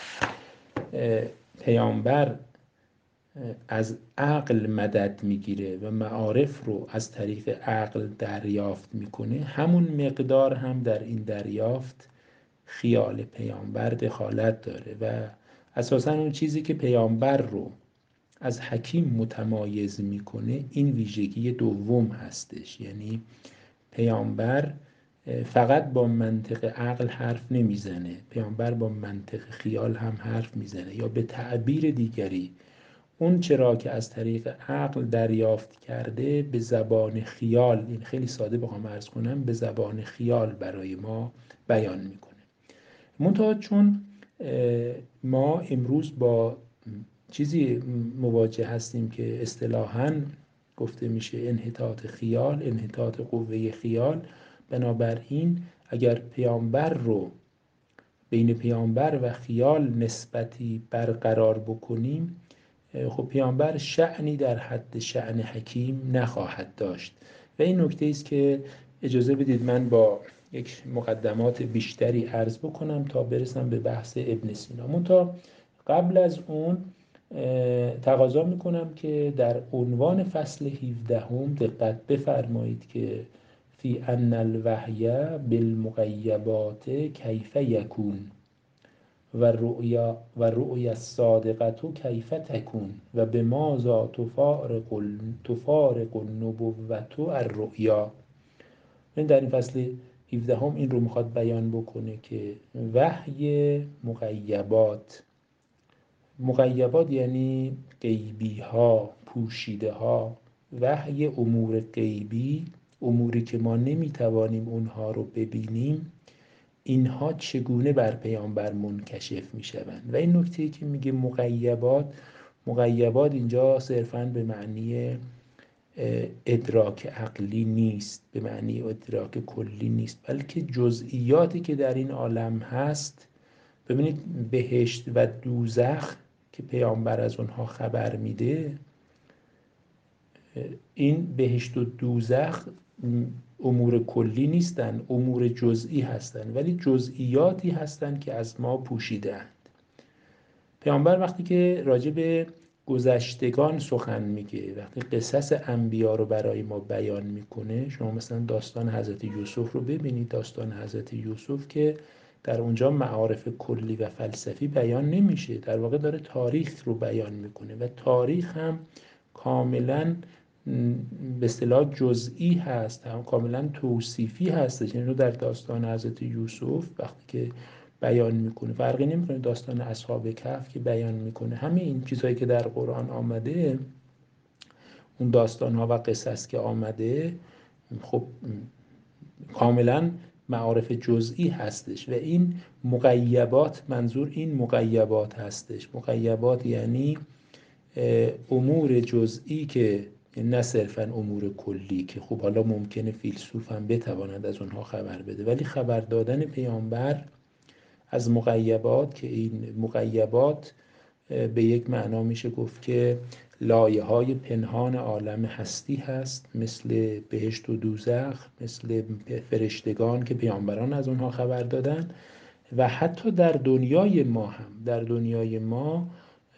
پیامبر از عقل مدد میگیره و معارف رو از طریق عقل دریافت میکنه، همون مقدار هم در این دریافت خیال پیامبر دخالت داره و اساساً اون چیزی که پیامبر رو از حکیم متمایز میکنه این ویژگی دوم هستش. یعنی پیامبر فقط با منطق عقل حرف نمیزنه، پیامبر با منطق خیال هم حرف میزنه، یا به تعبیر دیگری اون چرا که از طریق عقل دریافت کرده به زبان خیال، این خیلی ساده بخوام عرض کنم، به زبان خیال برای ما بیان میکنه. منتها چون ما امروز با چیزی مواجه هستیم که اصطلاحاً گفته میشه انحطاط خیال، انحطاط قوه خیال، بنابراین اگر پیامبر رو بین پیامبر و خیال نسبتی برقرار بکنیم، خب پیامبر شأنی در حد شأن حکیم نخواهد داشت. و این نکته است که اجازه بدید من با یک مقدمات بیشتری عرض بکنم تا برسم به بحث ابن سینا. منتها قبل از اون تقاضا میکنم که در عنوان فصل 17 دقت بفرمایید که فی ان الوحی بالمغیبات کیف یکون و رؤیا الصادقه کیف تکون و به ماذا تفارق النبوة الرؤیا. این در این فصل 17 این رو میخواد بیان بکنه که وحی مغیبات یعنی غیبی ها، پوشیده ها، وحی امور غیبی، اموری که ما نمیتوانیم اونها رو ببینیم، اینها چگونه بر پیامبر منکشف میشوند. و این نکته که میگه مغیبات اینجا صرفاً به معنی ادراک عقلی نیست، به معنی ادراک کلی نیست، بلکه جزئیاتی که در این عالم هست. ببینید بهشت و دوزخ که پیامبر از اونها خبر میده، این بهشت و دوزخ امور کلی نیستن، امور جزئی هستن، ولی جزئیاتی هستن که از ما پوشیده‌اند. پیامبر وقتی که راجع به گذشتگان سخن میگه، وقتی قصص انبیا رو برای ما بیان میکنه، شما مثلا داستان حضرت یوسف رو ببینید. داستان حضرت یوسف که در اونجا معارف کلی و فلسفی بیان نمیشه، در واقع داره تاریخ رو بیان میکنه و تاریخ هم کاملا به اصطلاح جزئی هست، هم کاملا توصیفی هستش. یعنی رو در داستان حضرت یوسف وقتی که بیان میکنه، فرقی نمیکنه داستان اصحاب کهف که بیان میکنه، همه این چیزهایی که در قرآن آمده، اون داستان ها و قصص که آمده، خب کاملا معارف جزئی هستش. و این مغیبات، منظور این مغیبات هستش. مغیبات یعنی امور جزئی که نه صرفا امور کلی که خب حالا ممکنه فیلسوف هم بتواند از اونها خبر بده، ولی خبر دادن پیامبر از مغیبات، که این مغیبات به یک معنا میشه گفت که لایه های پنهان عالم هستی هست، مثل بهشت و دوزخ، مثل فرشتگان که پیامبران از اونها خبر دادن. و حتی در دنیای ما هم، در دنیای ما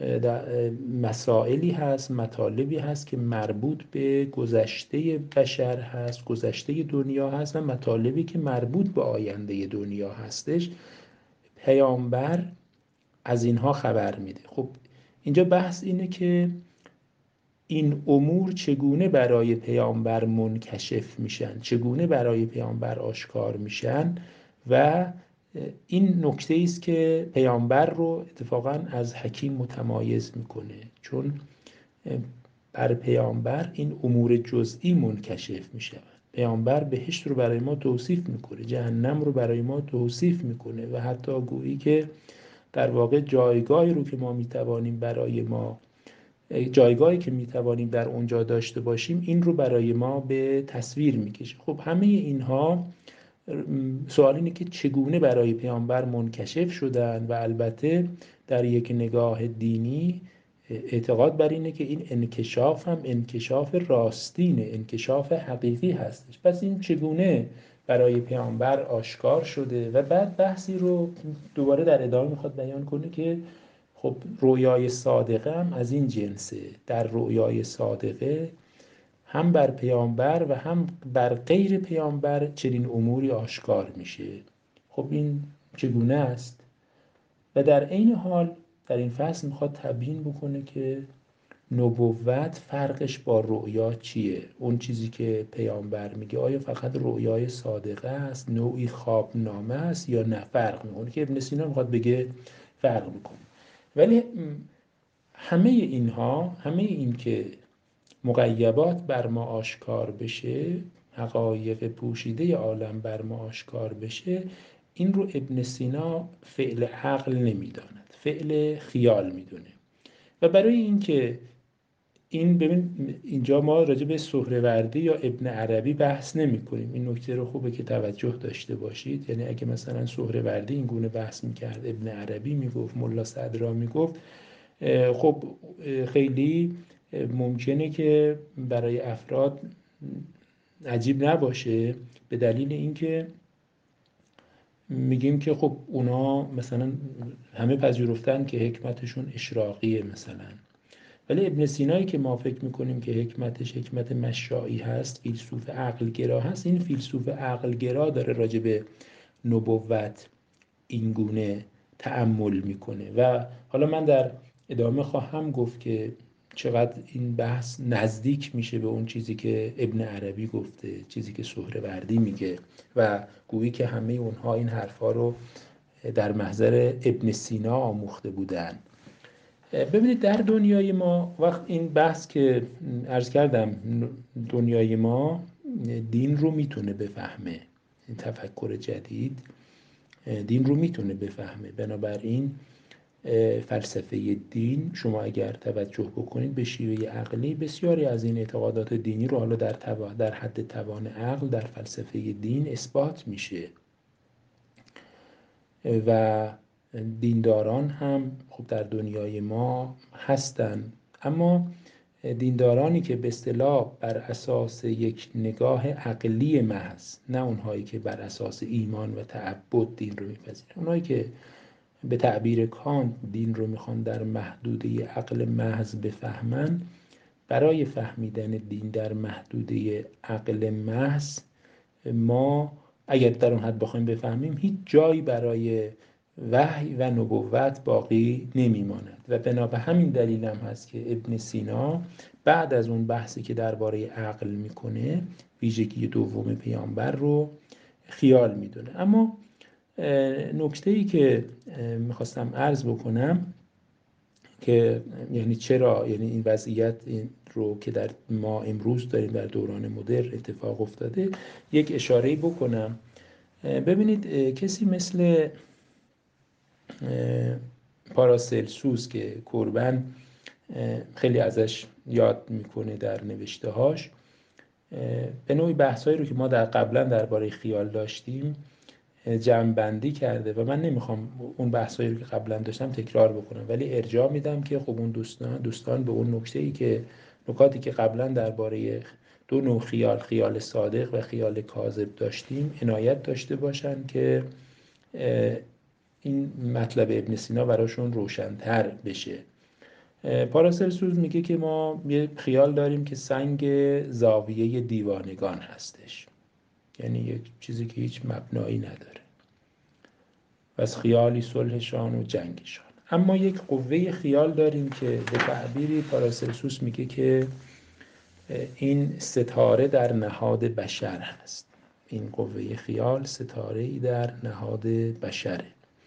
مسائلی هست، مطالبی هست که مربوط به گذشته بشر هست، گذشته دنیا هست، و مطالبی که مربوط به آینده دنیا هستش. پیامبر از اینها خبر میده. خب اینجا بحث اینه که این امور چگونه برای پیامبر منکشف میشن، چگونه برای پیامبر آشکار میشن. و این نکته است که پیامبر رو اتفاقا از حکیم متمایز میکنه، چون بر پیامبر این امور جزئی منکشف میشن. پیامبر بهشت رو برای ما توصیف میکنه، جهنم رو برای ما توصیف میکنه، و حتی گویی که در واقع جایگاهی رو که ما میتوانیم برای ما، جایگاهی که میتوانیم در اونجا داشته باشیم، این رو برای ما به تصویر میکشه. خب همه اینها سوال اینه که چگونه برای پیامبر منکشف شدن. و البته در یک نگاه دینی اعتقاد بر اینه که این انکشاف هم انکشاف راستینه، انکشاف حقیقی هستش. پس این چگونه برای پیامبر آشکار شده. و بعد بحثی رو دوباره در ادامه میخواد بیان کنه که خب رؤیای صادقه هم از این جنسه. در رؤیای صادقه هم بر پیامبر و هم بر غیر پیامبر چنین اموری آشکار میشه. خب این چگونه است؟ و در عین حال در این فصل میخواد تبیین بکنه که نبوت فرقش با رؤیا چیه. اون چیزی که پیامبر میگه آیا فقط رؤیای صادقه است، نوعی خوابنامه است، یا نه فرق میکنه، که ابن سینا میخواد بگه فرق میکنه. ولی همه اینها، همه این که مغیبات بر ما آشکار بشه، حقایق پوشیده عالم بر ما آشکار بشه، این رو ابن سینا فعل عقل نمیداند، فعل خیال میدونه. و برای اینکه این ببین اینجا ما راجع به سهروردی یا ابن عربی بحث نمی کنیم. این نکته رو خوبه که توجه داشته باشید. یعنی اگه مثلا سهروردی این گونه بحث میکرد، ابن عربی میگفت، ملا صدرا میگفت، خب خیلی ممکنه که برای افراد عجیب نباشه، به دلیل اینکه میگیم که خب اونا مثلا همه پذیرفتن که حکمتشون اشراقیه مثلا، ولی ابن سینایی که ما فکر میکنیم که حکمتش حکمت مشاعی هست، فیلسوف عقلگرا هست، این فیلسوف عقلگرا داره راجع به نبوت این گونه تأمل میکنه. و حالا من در ادامه خواهم گفت که چقدر این بحث نزدیک میشه به اون چیزی که ابن عربی گفته، چیزی که سهروردی میگه، و گویی که همه اونها این حرفا رو در محضر ابن سینا آموخته بودن. ببینید در دنیای ما وقت این بحث که عرض کردم، دنیای ما دین رو میتونه بفهمه، این تفکر جدید دین رو میتونه بفهمه. بنابراین فلسفه دین، شما اگر توجه بکنید به شیوه عقلی، بسیاری از این اعتقادات دینی رو حالا در حد توان عقل در فلسفه دین اثبات میشه. و دینداران هم خب در دنیای ما هستن، اما دیندارانی که به اصطلاح بر اساس یک نگاه عقلی محض، نه اونهایی که بر اساس ایمان و تعبد دین رو میپذیرن، اونهایی که به تعبیر کانت دین رو میخوان در محدوده عقل محض بفهمن، برای فهمیدن دین در محدوده عقل محض ما اگر در اون حد بخوایم بفهمیم، هیچ جایی برای وحی و نبوت باقی نمیماند. و بنا به همین دلیل هم هست که ابن سینا بعد از اون بحثی که درباره عقل میکنه، ویژگی دوم پیامبر رو خیال میدونه. اما نکته‌ای که میخواستم عرض بکنم که یعنی چرا، یعنی این وضعیت رو که در ما امروز داریم در دوران مدرن اتفاق افتاده، یک اشاره‌ای بکنم. ببینید کسی مثل پاراسلسوس که کوربن خیلی ازش یاد میکنه در نوشته هاش، به نوعی بحثایی رو که ما در قبلا درباره خیال داشتیم جمع‌بندی کرده و من نمیخوام اون بحثایی رو که قبلا داشتم تکرار بکنم، ولی ارجاع میدم که خب اون دوستان به اون نکته‌ای که نکاتی که قبلا درباره دو نوع خیال صادق و خیال کاذب داشتیم عنایت داشته باشن که این مطلب ابن سینا براشون روشن‌تر بشه. پاراسلسوس میگه که ما یه خیال داریم که سنگ زاویه دیوانگان هستش، یعنی یک چیزی که هیچ مبنایی نداره، و از خیالی صلحشان و جنگشان. اما یک قوه خیال داریم که به تعبیری پاراسلسوس میگه که این ستاره در نهاد بشر هست. این قوه خیال ستاره‌ای در نهاد بشره.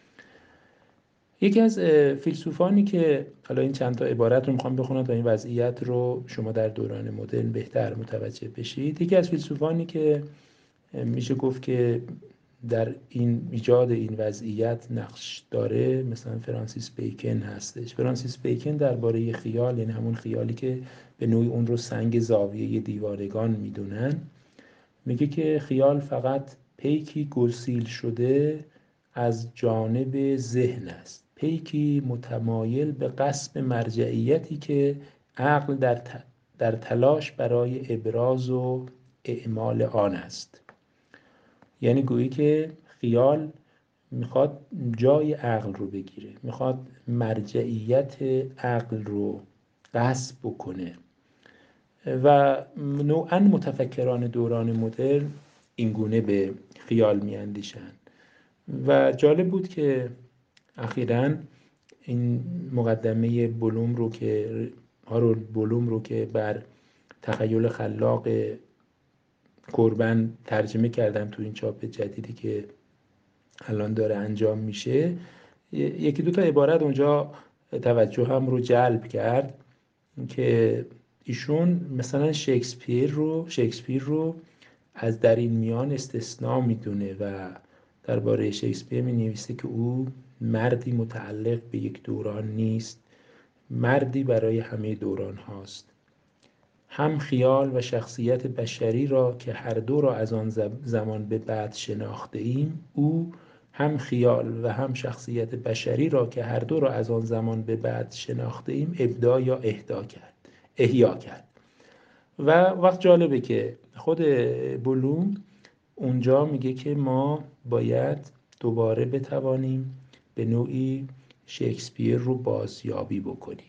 یکی از فیلسوفانی که حالا این چند تا عبارت رو میخوام بخونم تا این وضعیت رو شما در دوران مدرن بهتر متوجه بشید، یکی از فیلسوفانی که میشه گفت که در این ایجاد این وضعیت نقش داره مثلا فرانسیس بیکن هستش. فرانسیس بیکن درباره خیال، یعنی همون خیالی که به نوعی اون رو سنگ زاویه دیوارگان میدونن، میگه که خیال فقط پیکی گسیل شده از جانب ذهن است، پیکی متمایل به قصب مرجعیتی که عقل در تلاش برای ابراز و اعمال آن است. یعنی گویی که خیال میخواد جای عقل رو بگیره، میخواد مرجعیت عقل رو غصب بکنه و نوعاً متفکران دوران مدرن اینگونه به خیال میاندیشن. و جالب بود که اخیراً این مقدمه هارولد بلوم رو که بر تخیل خلاق کوربن ترجمه کردم تو این چاپ جدیدی که الان داره انجام میشه، یکی دو تا عبارت اونجا توجه هم رو جلب کرد که ایشون مثلا شکسپیر رو از در این میان استثناء میدونه و درباره شکسپیر می نویسه که او مردی متعلق به یک دوران نیست، مردی برای همه دوران هاست. هم خیال و شخصیت بشری را که هر دو را از آن زمان به بعد شناخته ایم، او هم خیال و هم شخصیت بشری را که هر دو را از آن زمان به بعد شناخته ایم ابداع یا احیا کرد. و وقت جالبه که خود بلوم اونجا میگه که ما باید دوباره بتوانیم به نوعی شکسپیر رو بازیابی بکنیم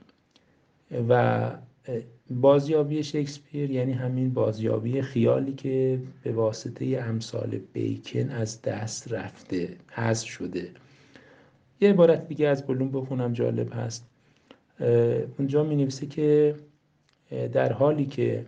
و بازیابی شکسپیر یعنی همین بازیابی خیالی که به واسطه امثال بیکن از دست رفته، حذف شده. یه عبارت دیگه از بلوم بخونم جالب هست. اونجا می نویسه که در حالی که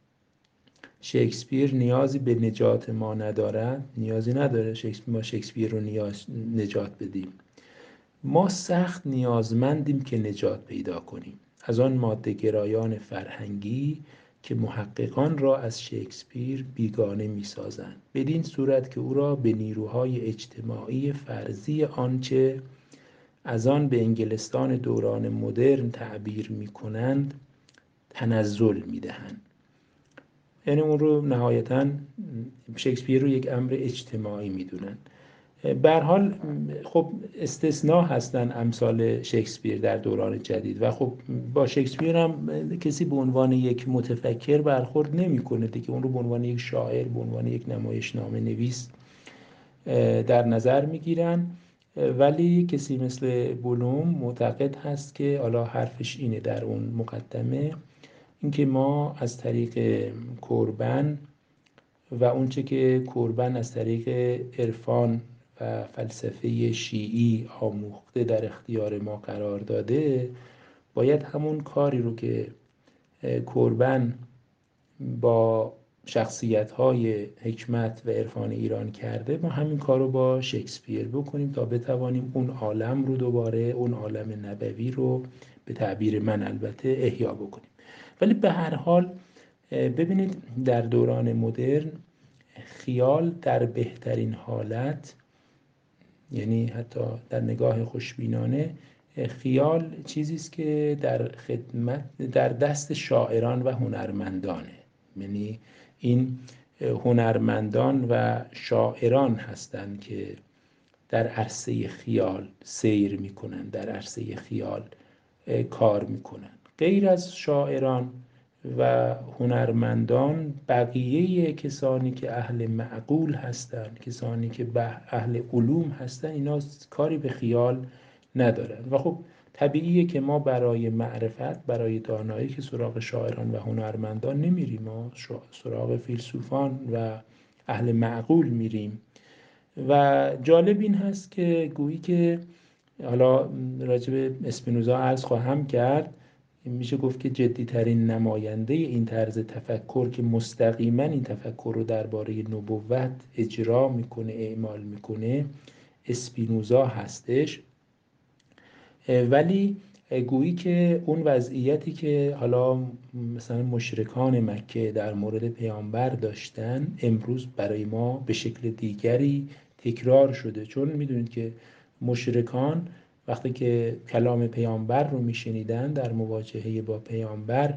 شکسپیر نیازی به نجات ما ندارد، نیازی نداره ما شکسپیر رو نجات بدیم، ما سخت نیازمندیم که نجات پیدا کنیم از آن ماده گرایان فرهنگی که محققان را از شکسپیر بیگانه می سازند، بدین صورت که او را به نیروهای اجتماعی فرضی آنچه از آن به انگلستان دوران مدرن تعبیر می کنند تنزل می دهند. یعنی اون رو نهایتاً شکسپیر رو یک امر اجتماعی می دونن. به هر حال خب استثناء هستن امثال شکسپیر در دوران جدید و خب با شکسپیر هم کسی به عنوان یک متفکر برخورد نمی‌کنه دیگه، اون رو به عنوان یک شاعر، به عنوان یک نمایشنامه نویس در نظر میگیرن. ولی کسی مثل بلوم معتقد هست که حالا حرفش اینه در اون مقدمه، اینکه ما از طریق کوربن و اونچه که کوربن از طریق عرفان و فلسفه شیعی آموخته در اختیار ما قرار داده، باید همون کاری رو که کوربن با شخصیت‌های حکمت و عرفان ایران کرده، ما همین کار رو با شکسپیر بکنیم تا بتوانیم اون عالم رو دوباره، اون عالم نبوی رو به تعبیر من البته احیا بکنیم. ولی به هر حال ببینید در دوران مدرن خیال در بهترین حالت، یعنی حتی در نگاه خوشبینانه، خیال چیزی است که در دست شاعران و هنرمندانه. یعنی این هنرمندان و شاعران هستند که در عرصه خیال سیر میکنن، در عرصه خیال کار میکنن. غیر از شاعران و هنرمندان، بقیه کسانی که اهل معقول هستند، کسانی که اهل علوم هستند، اینا کاری به خیال ندارن. و خب طبیعیه که ما برای معرفت، برای دانایی که سراغ شاعران و هنرمندان نمیریم، ما سراغ فیلسوفان و اهل معقول میریم. و جالب این هست که گویی که حالا راجع به اسپینوزا عرض خواهم کرد، میشه گفت که جدیترین نماینده این طرز تفکر که مستقیما این تفکر رو درباره نبوت اجرا میکنه، اعمال میکنه، اسپینوزا هستش. ولی گویی که اون وضعیتی که حالا مثلا مشرکان مکه در مورد پیامبر داشتن، امروز برای ما به شکل دیگری تکرار شده. چون میدونید که مشرکان وقتی که کلام پیامبر رو میشنیدن، در مواجهه با پیامبر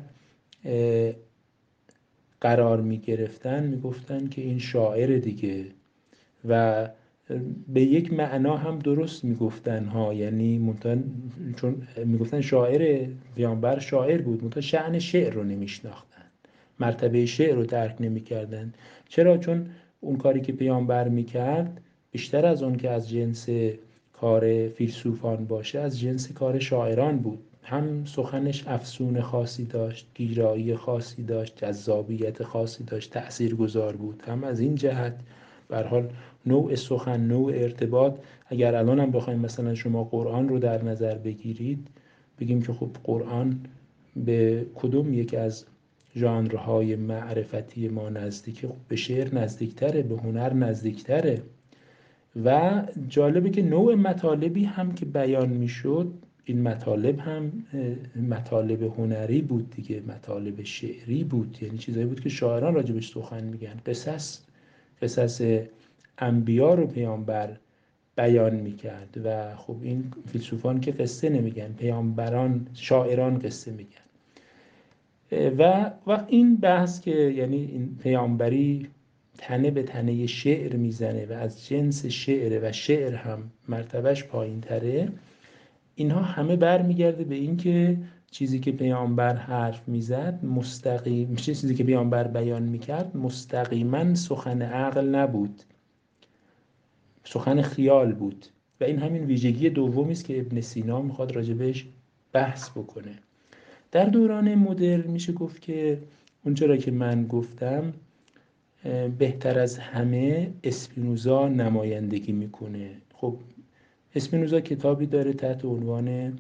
قرار میگرفتن، میگفتن که این شاعر دیگه، و به یک معنا هم درست میگفتن ها، یعنی چون میگفتن شاعر، پیامبر شاعر بود، منتها شأن شعر رو نمیشناختن، مرتبه شعر رو درک نمیکردن. چرا؟ چون اون کاری که پیامبر میکرد بیشتر از اون که از جنس کار فیلسوفان باشه، از جنس کار شاعران بود. هم سخنش افسون خاصی داشت، گیرایی خاصی داشت، جذابیت خاصی داشت، تأثیرگذار بود. هم از این جهت به هر حال نوع سخن، نوع ارتباط، اگر الان هم بخوایم مثلا شما قرآن رو در نظر بگیرید، بگیم که خب قرآن به کدوم یک از ژانرهای معرفتی ما نزدیکه؟ خب به شعر نزدیکتره، به هنر نزدیکتره. و جالبه که نوع مطالبی هم که بیان میشد، این مطالب هم مطالب هنری بود دیگه، مطالب شعری بود، یعنی چیزایی بود که شاعران راجبش سخن میگن. قصص انبیا رو پیامبر بیان میکرد و خب این فیلسوفان که قصه نمیگن، پیامبران، شاعران قصه میگن. و این بحث که یعنی این پیامبری تنه به تنه شعر میزنه و از جنس شعره و شعر هم مرتبهش پایین تره، اینها همه برمیگرده به این که چیزی که پیامبر حرف میزد مستقیم، چیزی که پیامبر بیان میکرد مستقیما سخن عقل نبود، سخن خیال بود. و این همین ویژگی دومی است که ابن سینا میخواد راجبش بحث بکنه. در دوران مدرن میشه گفت که اونچرا که من گفتم بهتر از همه اسپینوزا نمایندگی میکنه. خب اسپینوزا کتابی داره تحت عنوان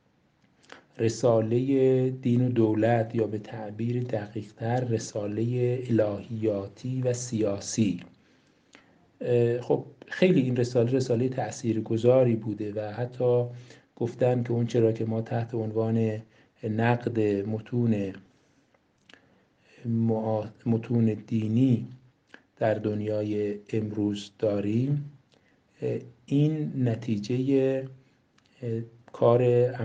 رساله دین و دولت، یا به تعبیر دقیق‌تر رساله الهیاتی و سیاسی. خب خیلی این رساله تاثیرگذاری بوده و حتی گفتن که اون چرا که ما تحت عنوان نقد متون دینی در دنیای امروز داریم، این نتیجه کار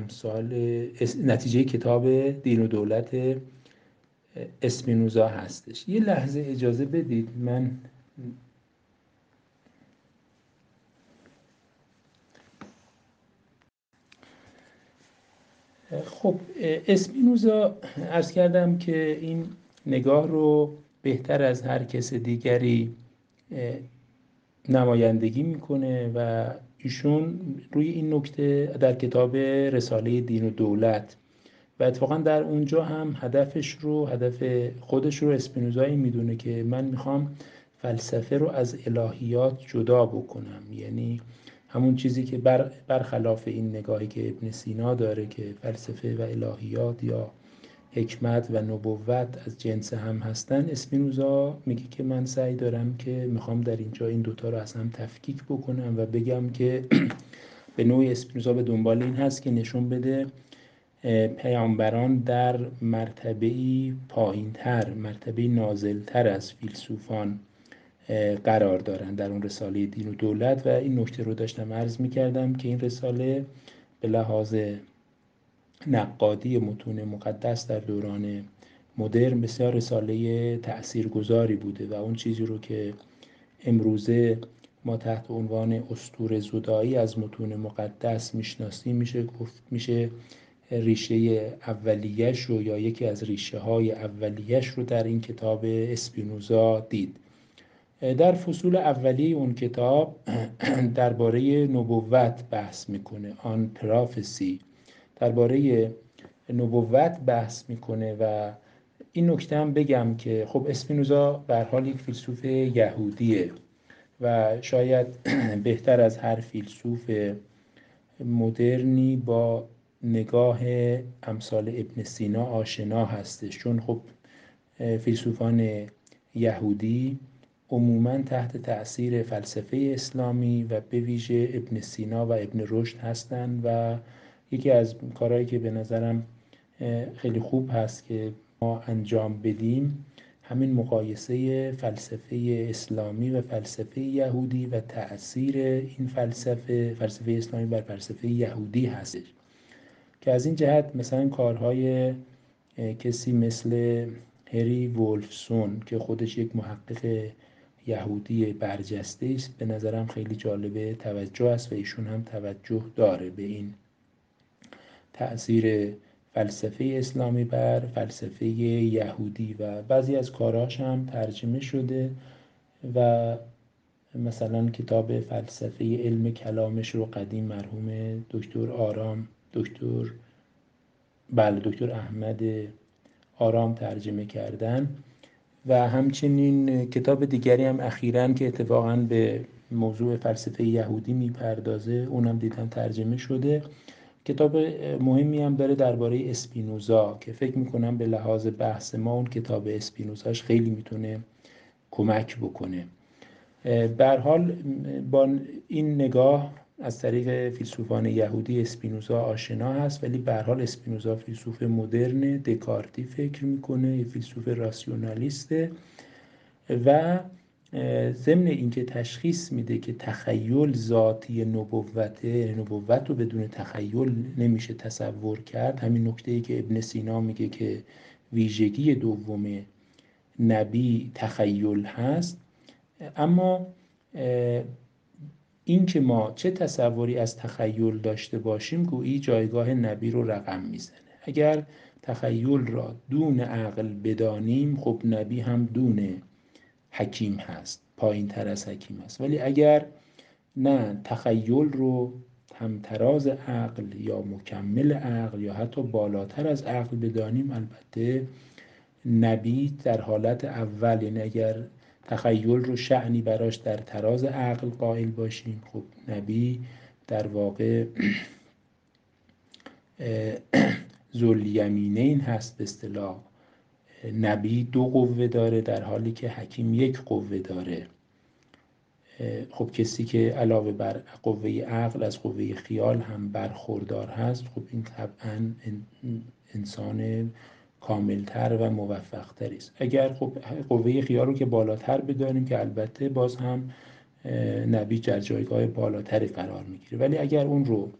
نتیجه کتاب دین و دولت اسپینوزا هستش. یه لحظه اجازه بدید من خب اسپینوزا عرض کردم که این نگاه رو بهتر از هر کس دیگری نمایندگی میکنه و ایشون روی این نکته در کتاب رساله دین و دولت و اتفاقا در اونجا هم هدف خودش رو اسپینوزا این میدونه که من میخوام فلسفه رو از الهیات جدا بکنم، یعنی همون چیزی که برخلاف این نگاهی که ابن سینا داره که فلسفه و الهیات یا حکمت و نبوت از جنس هم هستن، اسپینوزا میگه که من سعی دارم که میخوام در اینجا این دوتا رو از هم تفکیک بکنم و بگم که به نوعی اسپینوزا به دنبال این هست که نشون بده پیامبران در مرتبه‌ای پایین‌تر، مرتبه‌ای نازل‌تر از فیلسوفان قرار دارن در اون رساله دین و دولت. و این نکته رو داشتم عرض می‌کردم که این رساله به لحاظ نقادی متون مقدس در دوران مدرن بسیار رساله تأثیرگذاری بوده و اون چیزی رو که امروزه ما تحت عنوان اسطوره زدایی از متون مقدس میشناسیم میشه ریشه اولیش رو یا یکی از ریشه های اولیش رو در این کتاب اسپینوزا دید. در فصول اولیه اون کتاب درباره نبوت بحث میکنه، آن پرافسی، درباره نبوت بحث میکنه. و این نکته هم بگم که خب اسپینوزا به هر حال یک فیلسوف یهودیه و شاید بهتر از هر فیلسوف مدرنی با نگاه امثال ابن سینا آشنا هستش، چون خب فیلسوفان یهودی عموما تحت تأثیر فلسفه اسلامی و به ویژه ابن سینا و ابن رشد هستند و یکی از کارهایی که به نظرم خیلی خوب هست که ما انجام بدیم همین مقایسه فلسفه اسلامی و فلسفه یهودی و تأثیر این فلسفه اسلامی بر فلسفه یهودی هستش، که از این جهت مثلا کارهای کسی مثل هری وولفسون که خودش یک محقق یهودی برجسته است به نظرم خیلی جالب توجه است و ایشون هم توجه داره به این تأثیر فلسفه اسلامی بر فلسفه یهودی و بعضی از کاراش هم ترجمه شده و مثلا کتاب فلسفه علم کلامش رو قدیم مرحوم دکتر احمد آرام ترجمه کردن و همچنین کتاب دیگری هم اخیراً که اتفاقاً به موضوع فلسفه یهودی میپردازه اونم دیدم ترجمه شده. کتاب مهمی هم داره درباره اسپینوزا که فکر میکنم به لحاظ بحث ما اون کتاب اسپینوزاش خیلی میتونه کمک بکنه. به هر حال با این نگاه از طریق فیلسوفان یهودی اسپینوزا آشنا هست، ولی به هر حال اسپینوزا فیلسوف مدرن دکارتی فکر میکنه، یه فیلسوف راسیونالیسته و ضمن اینکه تشخیص میده که تخیل ذاتی نبوت رو بدون تخیل نمیشه تصور کرد، همین نکته‌ای که ابن سینا میگه که ویژگی دوم نبی تخیل هست. اما این که ما چه تصوری از تخیل داشته باشیم گویی جایگاه نبی رو رقم میزنه. اگر تخیل را دون عقل بدانیم، خب نبی هم دون حکیم هست، پایین تر از حکیم هست. ولی اگر نه تخیل رو همتراز عقل یا مکمل عقل یا حتی بالاتر از عقل بدانیم، البته نبی در حالت اول، یعنی اگر تخیل رو شأنی براش در تراز عقل قائل باشیم، خب نبی در واقع ذوالیمینین هست به اصطلاح. نبی دو قوه داره در حالی که حکیم یک قوه داره. خب کسی که علاوه بر قوه عقل از قوه خیال هم برخوردار هست، خب این طبعا انسان کاملتر و موفقتری است. اگر خب قوه خیال رو که بالاتر بدانیم که البته باز هم نبی در جایگاه بالاتری قرار میگیره، ولی اگر اون رو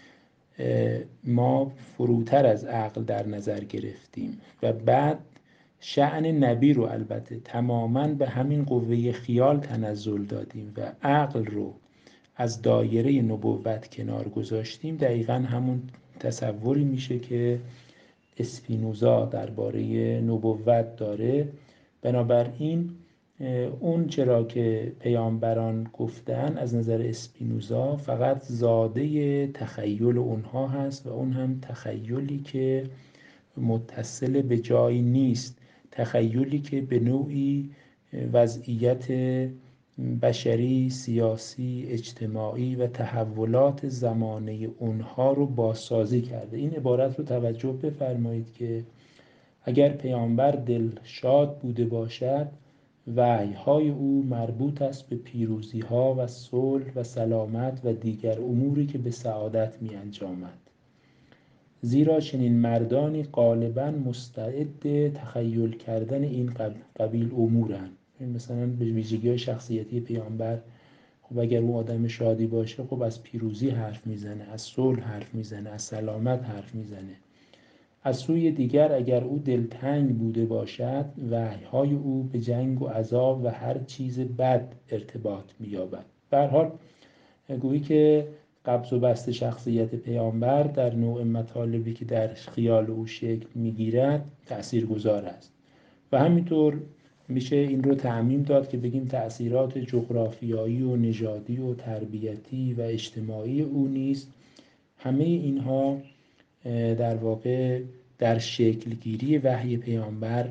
ما فروتر از عقل در نظر گرفتیم و بعد شأن نبی رو البته تماماً به همین قوه خیال تنزل دادیم و عقل رو از دایره نبوت کنار گذاشتیم، دقیقاً همون تصوری میشه که اسپینوزا درباره نبوت داره. بنابراین اون چرا که پیامبران گفتن از نظر اسپینوزا فقط زاده تخیل اونها هست و اون هم تخیلی که متصل به جایی نیست، تخیلی که به نوعی وضعیت بشری، سیاسی، اجتماعی و تحولات زمانه اونها رو بازسازی کرده. این عبارت رو توجه بفرمایید که اگر پیامبر دلشاد بوده باشد، وحی‌های او مربوط است به پیروزی‌ها و صلح و سلامت و دیگر اموری که به سعادت می‌انجامد. زیرا چنین مردانی غالباً مستعد تخیل کردن این قبیل امورند. مثلا به ویژگی‌های شخصیتی پیامبر، خب اگر اون آدم شادی باشه، خب از پیروزی حرف میزنه، از صلح حرف میزنه، از سلامت حرف میزنه. از سوی دیگر اگر او دلتنگ بوده باشد، وحی‌های او به جنگ و عذاب و هر چیز بد ارتباط می‌یابد. به هر حال گویی که قبض و بسط شخصیت پیامبر در نوع مطالبی که در خیال او شکل می‌گیرد تأثیرگذار است و همینطور میشه این رو تعمیم داد که بگیم تأثیرات جغرافیایی و نژادی و تربیتی و اجتماعی او نیز همه اینها در واقع در شکلگیری وحی پیامبر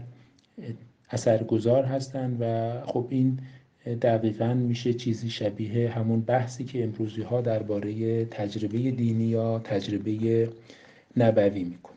اثرگذار هستند و خب این دقیقاً میشه چیزی شبیه همون بحثی که امروزی ها درباره تجربه دینی یا تجربه نبوی میکنن.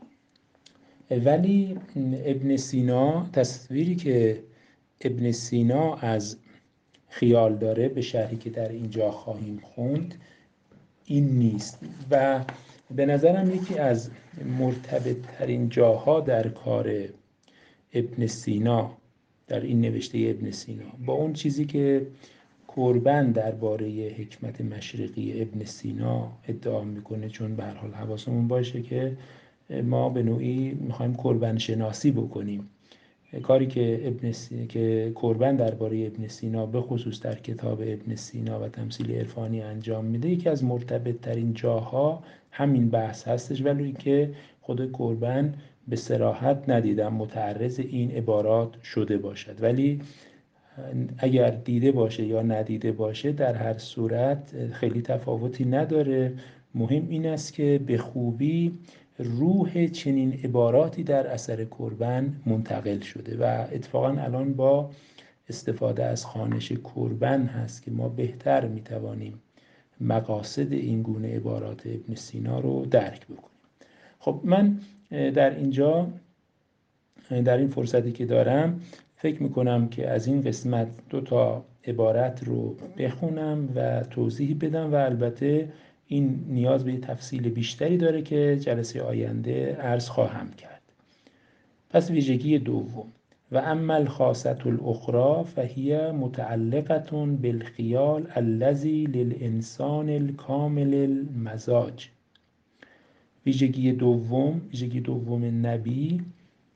ولی ابن سینا، تصویری که ابن سینا از خیال داره به شرحی که در اینجا خواهیم خوند این نیست و به نظرم یکی از مرتبط ترین جاها در کار ابن سینا، در این نوشته ابن سینا، با اون چیزی که کوربن درباره حکمت مشرقی ابن سینا ادعا میکنه، چون به هر حال حواسمون باشه که ما به نوعی میخوایم کوربن شناسی بکنیم. کاری که کوربن درباره ابن سینا به خصوص در کتاب ابن سینا و تمثیل عرفانی انجام میده، یکی از مرتبط ترین جاها همین بحث هستش، ولی که خود کوربن به صراحت ندیدم متعرض این عبارات شده باشد، ولی اگر دیده باشه یا ندیده باشه در هر صورت خیلی تفاوتی نداره. مهم این است که به خوبی روح چنین عباراتی در اثر کوربن منتقل شده و اتفاقا الان با استفاده از خوانش کوربن هست که ما بهتر میتوانیم مقاصد این گونه عبارات ابن سینا رو درک بکنیم. خب من در اینجا در این فرصتی که دارم فکر میکنم که از این قسمت 2 عبارت رو بخونم و توضیح بدم و البته این نیاز به تفصیل بیشتری داره که جلسه آینده عرض خواهم کرد. پس ویژگی دوم: و اما الخاصة الاخرى فهي متعلقة بالخیال الذي للانسان الكامل المزاج. ویژگی دوم نبی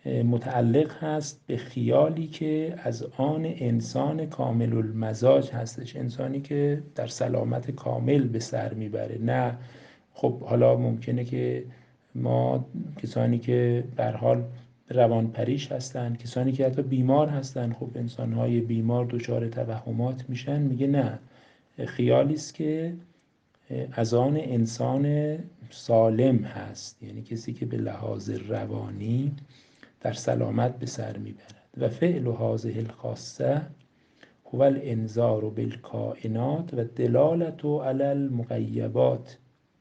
متعلق هست به خیالی که از آن انسان کامل المزاج هستش، انسانی که در سلامت کامل به سر میبره. نه خب حالا ممکنه که ما کسانی که به هر حال روانپریش هستن، کسانی که حتی بیمار هستن، خب انسانهای بیمار دچار توهمات میشن. میگه نه، خیالی است که از آن انسان سالم هست، یعنی کسی که به لحاظ روانی در سلامت به سر میبرد. و فعل هذه الخاصه هو الانذار بالکائنات و دلالت علی المغیبات.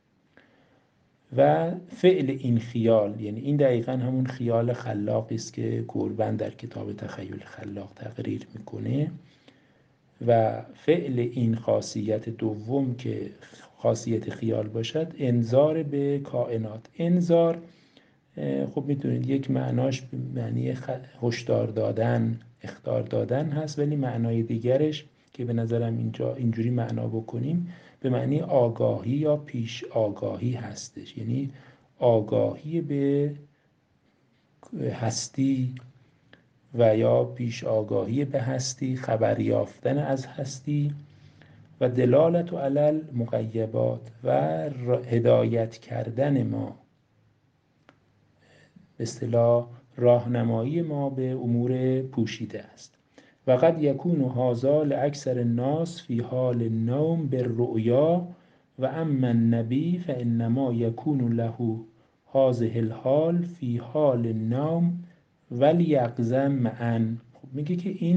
و فعل این خیال، یعنی این دقیقا همون خیال خلاقی است که گوربند در کتاب تخیل خلاق تقریر میکنه. و فعل این خاصیت دوم که خاصیت خیال باشد، انذار به کائنات. انذار خب میدونید یک معناش به معنی هشدار دادن، اخطار دادن هست، ولی معنای دیگرش که به نظرم اینجا اینجوری معنا بکنیم به معنی آگاهی یا پیش آگاهی هستش، یعنی آگاهی به هستی و یا پیش آگاهی به هستی، خبر یافتن از هستی. و دلالت علی المغیبات و هدایت کردن ما، به اصطلاح راهنمایی ما به امور پوشیده است. و قد یکون هذا لاکثر الناس فی حال النوم بالرؤیا و اما النبی فانما یکون له هذه الحال فی حال النوم والیقظه معا. خب میگه که این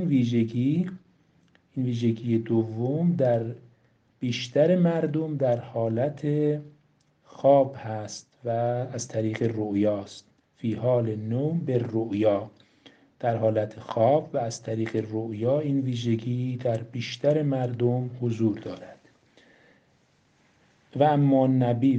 ویژگی دوم در بیشتر مردم در حالت خواب هست و از طریق رؤیاست. فی حال نوم به رؤیا، در حالت خواب و از طریق رؤیا این ویژگی در بیشتر مردم حضور دارد. و اما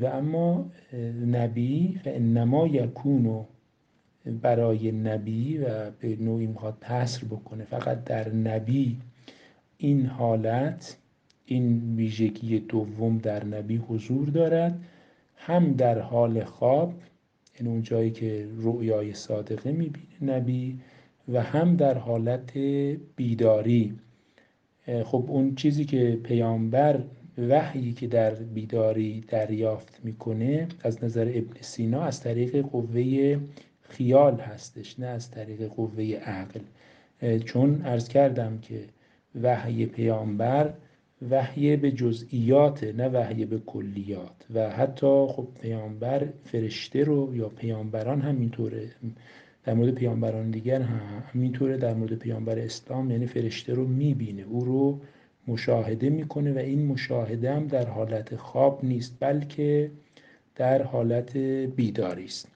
نبی فانما یکون، برای نبی و به نوعی میخواد حصر بکنه فقط در نبی این حالت، این ویژگی دوم در نبی حضور دارد، هم در حال خواب، یعنی اون جایی که رؤیای صادقه میبینه نبی، و هم در حالت بیداری. خب اون چیزی که پیامبر وحیی که در بیداری دریافت میکنه از نظر ابن سینا از طریق قوه خیال هستش، نه از طریق قوه عقل. چون عرض کردم که وحی پیامبر وحی به جزئیات، نه وحی به کلیات. و حتی خب پیامبر فرشته رو، یا پیامبران هم اینطوره، در مورد پیامبران دیگر هم همینطوره، در مورد پیامبر اسلام یعنی فرشته رو میبینه، او رو مشاهده میکنه و این مشاهده هم در حالت خواب نیست بلکه در حالت بیداری است.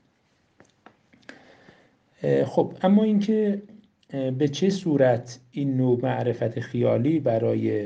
خب اما اینکه به چه صورت این نوع معرفت خیالی برای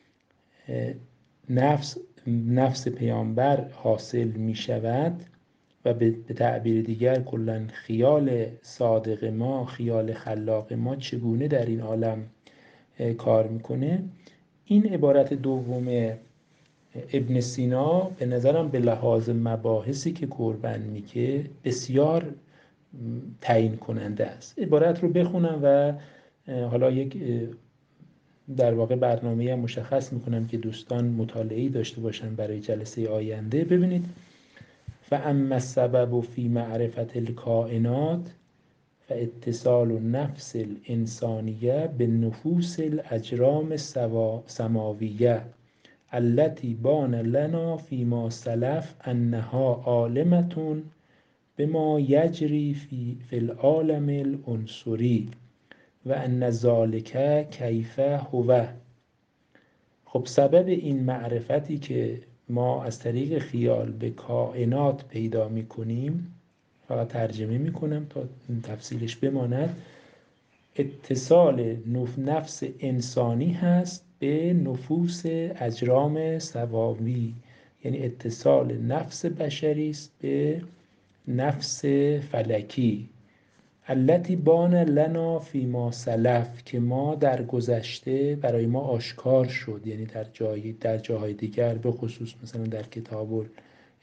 نفس پیامبر حاصل می شود و به تعبیر دیگر کلاً خیال صادق ما، خیال خلاق ما چگونه در این عالم کار میکنه، این عبارت دوم ابن سینا به نظرم به لحاظ مباحثی که گوربند میگه بسیار تعیین کننده است. عبارت رو بخونم و حالا یک در واقع برنامه‌ای هم مشخص میکنم که دوستان مطالعه‌ای داشته باشن برای جلسه آینده. ببینید: فاما السبب فی معرفت الکائنات فاتصال النفس الانسانیه بالنفوس الاجرام السماویه التي بان لنا فيما سلف انها عالمة بما یجری فی العالم العنصری و ان ذلک کیف هو. خب سبب این معرفتی که ما از طریق خیال به کائنات پیدا میکنیم، فقط ترجمه میکنم تا تفصیلش بماند، اتصال نفس انسانی هست به نفوس اجرام سماوی، یعنی اتصال نفس بشری است به نفس فلکی. التی بان لنا فیما سلف، که ما در گذشته برای ما آشکار شد، یعنی در جاهای دیگر، به خصوص مثلا در کتاب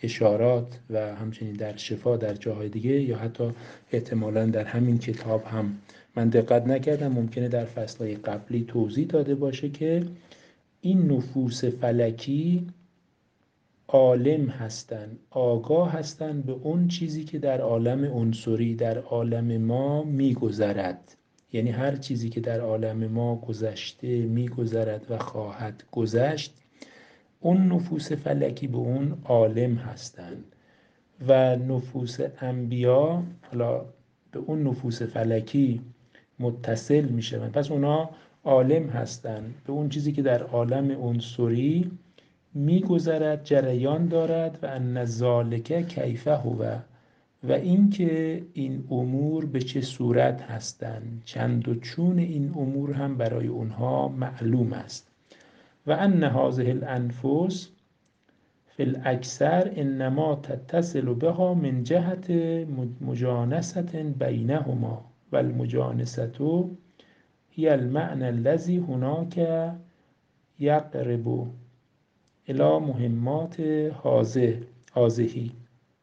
اشارات و همچنین در شفا در جاهای دیگه، یا حتی احتمالاً در همین کتاب هم من دقت نکردم، ممکنه در فصلهای قبلی توضیح داده باشه که این نفوس فلکی عالم هستند، آگاه هستند به اون چیزی که در عالم عنصری، در عالم ما میگذرد. یعنی هر چیزی که در عالم ما گذشته، میگذرد و خواهد گذشت، اون نفوس فلکی به اون عالم هستند و نفوس انبیا حالا به اون نفوس فلکی متصل میشوند. پس اونا عالم هستند به اون چیزی که در عالم عنصری میگذرد، جریان دارد و ان ذالک کیف هو، و اینکه این امور به چه صورت هستند، چند و چون این امور هم برای اونها معلوم است. و ان هذه الانفس فی الاکثر انما تتصل بها من جهت مجانسة بینهما و المجانسة هی المعنى الذی هناک یقرب الی مهمات هذه.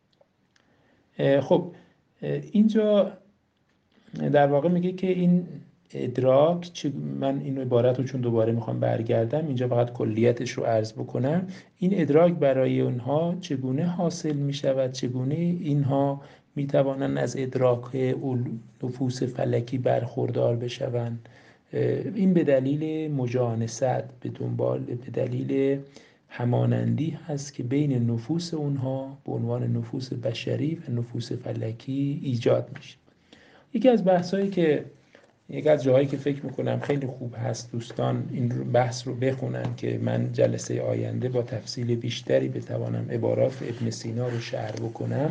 خب اینجا در واقع میگه که این ادراک، من این عبارت رو چون دوباره میخوام برگردم اینجا فقط کلیتش رو عرض بکنم، این ادراک برای اونها چگونه حاصل میشود، چگونه اینها میتوانند از ادراک نفوس فلکی برخوردار بشوند. این به دلیل مجانست، به دلیل همانندی هست که بین نفوس اونها به عنوان نفوس بشری و نفوس فلکی ایجاد میشه. یکی از بحثایی که یکی از جاهایی که فکر میکنم خیلی خوب هست دوستان این بحث رو بخونن که من جلسه آینده با تفصیل بیشتری بتوانم عبارات ابن سینا رو شرح بکنم،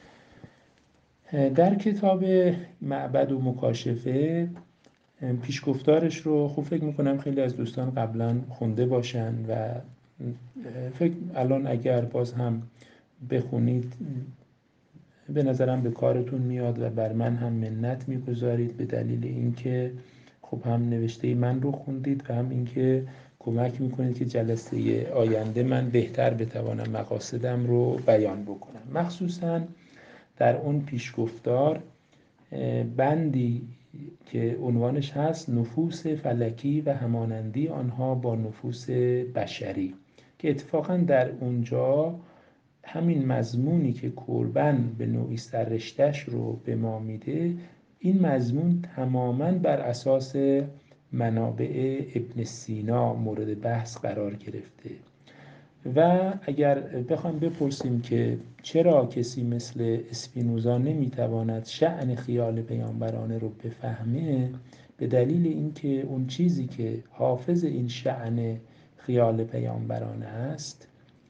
در کتاب معبد و مکاشفه پیشگفتارش رو خوب فکر میکنم خیلی از دوستان قبلا خونده باشن و فکر الان اگر باز هم بخونید به نظرم به کارتون میاد و بر من هم منت میگذارید، به دلیل اینکه خب هم نوشته من رو خوندید و هم اینکه کمک میکنید که جلسه آینده من بهتر بتوانم مقاصدم رو بیان بکنم. مخصوصا در اون پیشگفتار بندی که عنوانش هست نفوس فلکی و همانندی آنها با نفوس بشری، که اتفاقا در اونجا همین مضمونی که کوربن به نوعی سررشته‌اش رو به ما میده، این مضمون تماماً بر اساس منابع ابن سینا مورد بحث قرار گرفته. و اگر بخوایم بپرسیم که چرا کسی مثل اسپینوزا نمیتواند شأن خیال پیامبرانه رو بفهمه، به دلیل اینکه اون چیزی که حافظ این شأن خیال پیامبرانه است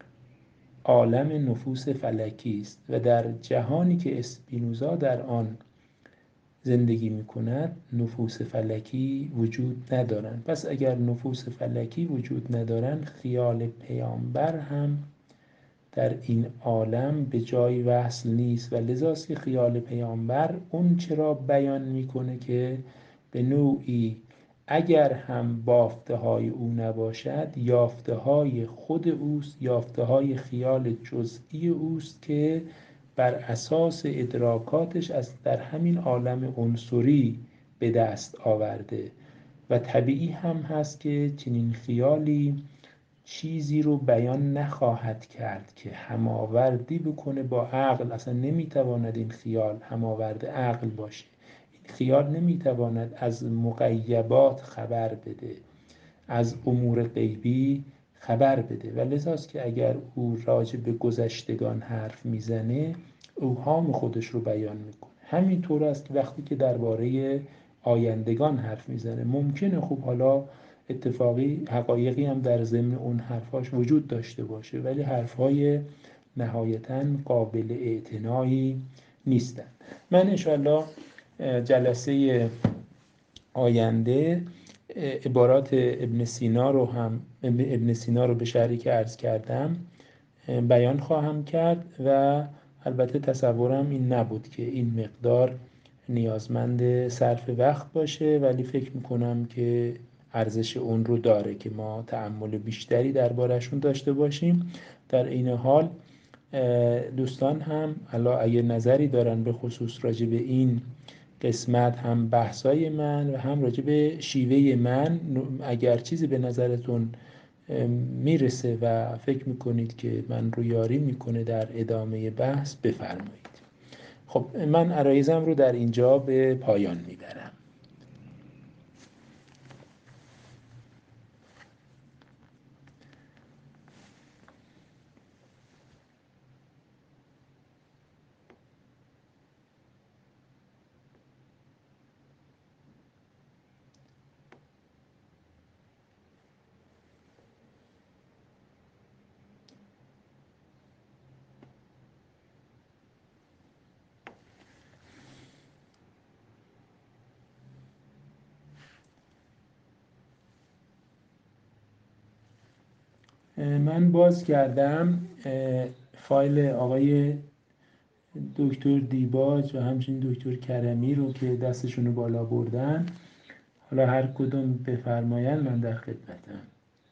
عالم نفوس فلکی است و در جهانی که اسپینوزا در آن زندگی میکند نفوس فلکی وجود ندارند. پس اگر نفوس فلکی وجود ندارند، خیال پیامبر هم در این عالم به جای وصل نیست و لذاست که خیال پیامبر اون چرا بیان میکنه که به نوعی اگر هم بافته های او نباشد، یافته های خود اوست، یافته های خیال جزئی اوست که بر اساس ادراکاتش از در همین عالم عنصری به دست آورده و طبیعی هم هست که چنین خیالی چیزی رو بیان نخواهد کرد که هماوردی بکنه با عقل. اصلا نمیتواند این خیال هماورد عقل باشه. این خیال نمیتواند از مغیبات خبر بده، از امور غیبی خبر بده و لذاست که اگر او راجع به گذشتگان حرف میزنه اوهام خودش رو بیان میکنه. همینطور است که وقتی که درباره آیندگان حرف میزنه ممکنه خب حالا اتفاقی حقایقی هم در ضمن اون حرفاش وجود داشته باشه، ولی حرفای نهایتاً قابل اعتنایی نیستن. من انشاءالله جلسه آینده عبارات ابن سینا رو به شرحی که عرض کردم بیان خواهم کرد و البته تصورم این نبود که این مقدار نیازمند صرف وقت باشه، ولی فکر میکنم که ارزش اون رو داره که ما تأمل بیشتری دربارشون داشته باشیم. در این حال دوستان هم حالا اگه نظری دارن به خصوص راجع به این قسمت، هم بحثای من و هم راجع به شیوه من، اگر چیزی به نظرتون میرسه و فکر میکنید که من رو یاری میکنه در ادامه بحث بفرمایید. خب من عرایزم رو در اینجا به پایان میبرم. من باز کردم فایل آقای دکتر دیباج و همچنین دکتر کرمی رو که دستشون رو بالا بردن. حالا هر کدوم بفرماین من در خدمتم.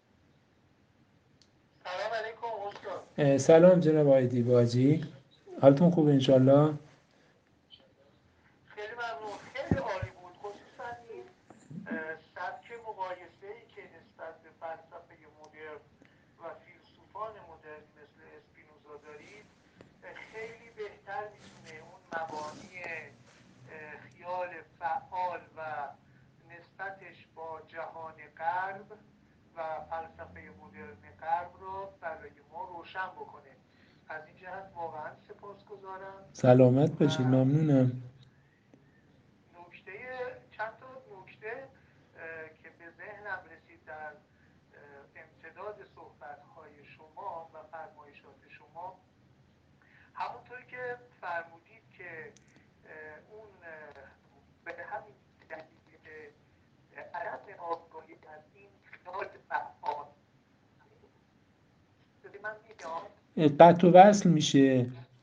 سلام علیکم استاد. سلام جناب آقای دیباجی، حالتون خوبه انشالله؟ خیلی ممنون، خیلی عالی بود. خصوصا این سبک مقایسه‌ای که نسبت به فلسفه مدرن و فیلسوفان مدرن مثل اسپینوزا دارید خیلی بهتر میتونه اون مبانی خیال فعال و نسبتش با جهان غرب و فلسفه مدرن غرب رو برای ما روشن بکنه. از این جهت واقعا سپاسگزارم. سلامت و باشید، ممنونم. نکته چند تا نکته که به ذهنم رسید در امتداد صحبت‌های شما و فرمایشات شما، همونطوری که فرمودید که اون به همین دلیل که عدم آگاهی از این خیال فعال. من میاد قطع و وصل میشه.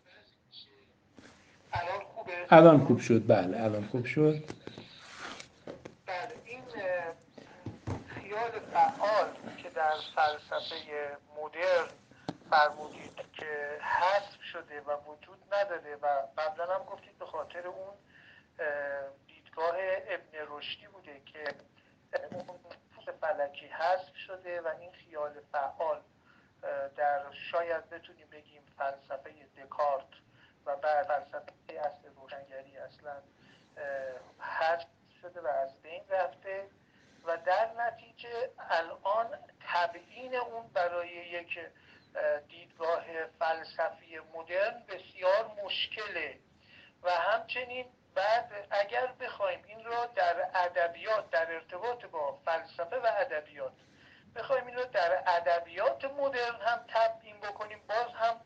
الان خوبه الان خوب صدا؟ شد، بله الان خوب شد. بله، این خیال فعال که در فلسفه مدرن فرمودید که حذف شده و وجود نداره و قبلا هم گفتید به خاطر اون دیدگاه ابن رشدی بوده که اون فلکی حذف شده و این خیال فعال در شاید بتونیم بگیم فلسفه دکارت و بعد فلسفه اصل روشنگری اصلا حذف شده و از بین رفته و در نتیجه الان تبیین اون برای یک دیدگاه فلسفی مدرن بسیار مشکله و همچنین بعد اگر بخوایم این را در ادبیات در ارتباط با فلسفه و ادبیات بخوایم این را در ادبیات مدرن هم تبیین بکنیم، باز هم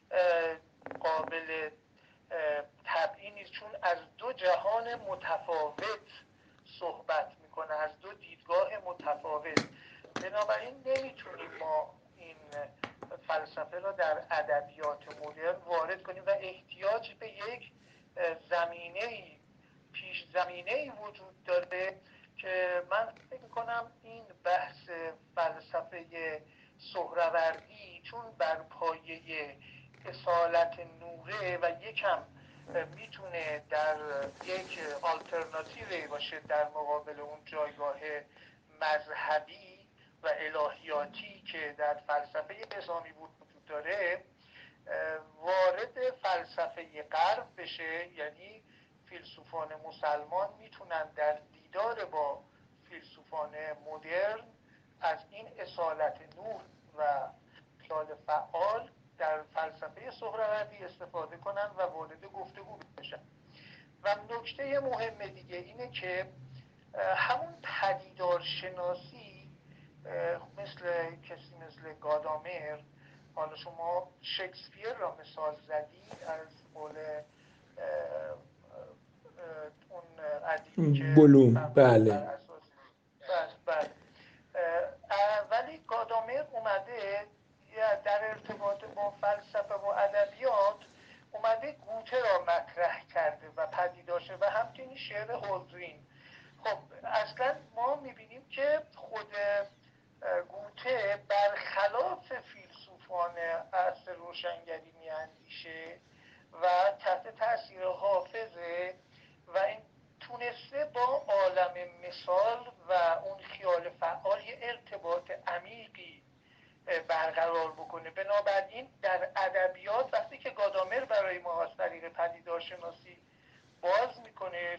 قابل تبیین نیست، چون از دو جهان متفاوت صحبت میکنه، از دو دیدگاه متفاوت. بنابراین نمیتونیم ما این فلسفه را در ادبیات مدرن وارد کنیم و احتیاج به یک زمینه‌ای، پیش زمینه‌ای وجود داره که من فکر میکنم این بحث فلسفه سهروردی چون بر پایه اصالت نوره و یکم میتونه در یک آلترناتیوی باشه در مقابل اون جایگاه مذهبی و الهیاتی که در فلسفه نظامی وجود داره، وارد فلسفه غرب بشه. یعنی فیلسوفان مسلمان میتونن در دیدار با فیلسوفان مدرن از این اصالت نور و خیال فعال در فلسفه سهروردی استفاده کنن و وارد گفتگو بشن. و نکته مهم دیگه اینه که همون پدیدارشناسی مثل کسی مثل گادامر، حالا شما شکسپیر را مثال زدید از قول اون ادیبی که بلوم، بله. بر اساس بله، ولی گادامر اومده در ارتباط با فلسفه و ادبیات اومده گوته را مطرح کرده و پدیدارشه و همچنین شعر هولدرین. خب اصلا ما میبینیم که خود گوته برخلاف فیلسوفان عصر روشنگری مثال و اون خیال فعال یه ارتباط عمیقی برقرار بکنه. بنابراین در ادبیات وقتی که گادامر برای ما از طریق پدیدارشناسی باز میکنه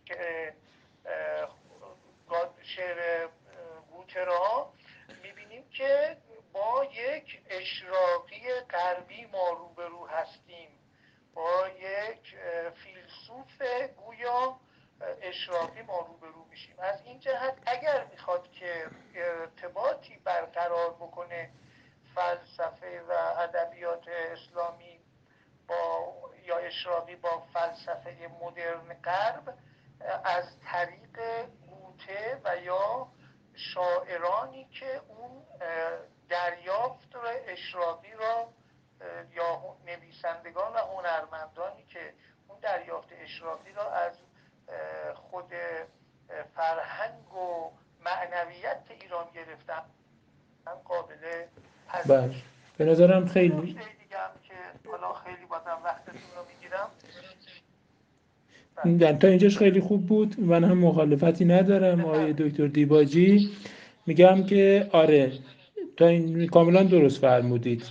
شعر گوترا، میبینیم که با یک اشراقی غربی ما روبرو هستیم، با یک فیلسوف گویا اشراقی ما روبرو میشیم. از این جهت اگر میخواد که ارتباطی برقرار بکنه فلسفه و ادبیات اسلامی یا اشراقی با فلسفه مدرن غرب، از طریق گوته و یا شاعرانی که اون دریافت رو اشراقی را یا نویسندگان و هنرمندانی که اون دریافت اشراقی را از خود فرهنگ و معنویت ایران گرفتن قابل پذیرش. به نظرم خیلی نکته دیگه هم که حالا خیلی بازم وقتتون رو میگیرم، تا اینجاش خیلی خوب بود، من هم مخالفتی ندارم. آقای دکتر دیباجی میگم که آره تا این کاملا درست فرمودید.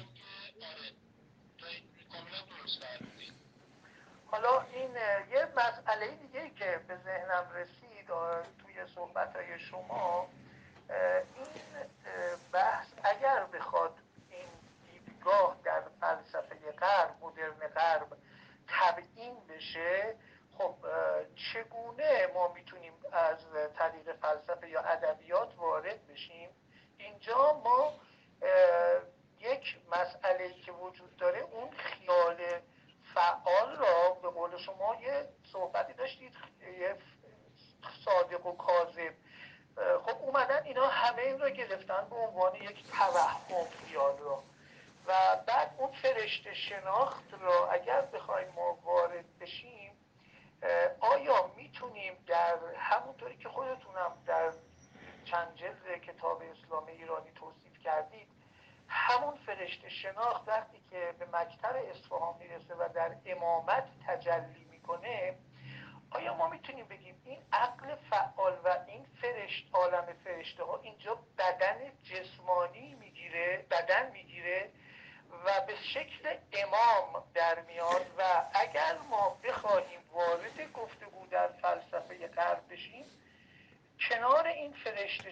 حالا این یه مسئله دیگه که به ذهنم رسید توی صحبت‌های شما، این بحث اگر بخواد این دیدگاه در فلسفه غرب، مدرن غرب تبیین بشه، خب چگونه ما میتونیم از طریق فلسفه یا ادبیات وارد بشیم؟ اینجا ما یک مسئله‌ای که وجود داره اون خیال فعال را، به قول شما یه صحبتی داشتید یه صادق و کاذب، خب اومدن اینا همه این رو گرفتن به عنوان یک توهم خیال را، و بعد اون فرشته شناخت را اگر بخوایم ما وارد بشیم، آیا میتونیم در همونطوری که خودتونم در چند جلد کتاب اسلام ایرانی توصیف کردید، همون فرشته شناخت وقتی که به مکتب اصفهان میرسه و در امامت تجلی میکنه، آیا ما میتونیم بگیم این عقل فعال و این عالم فرشته ها اینجا بدن جسمانی میگیره و به شکل امام در میاد، و اگر ما بخواهیم وارد گفتگو در فلسفه غرب بشیم، کنار این فرشته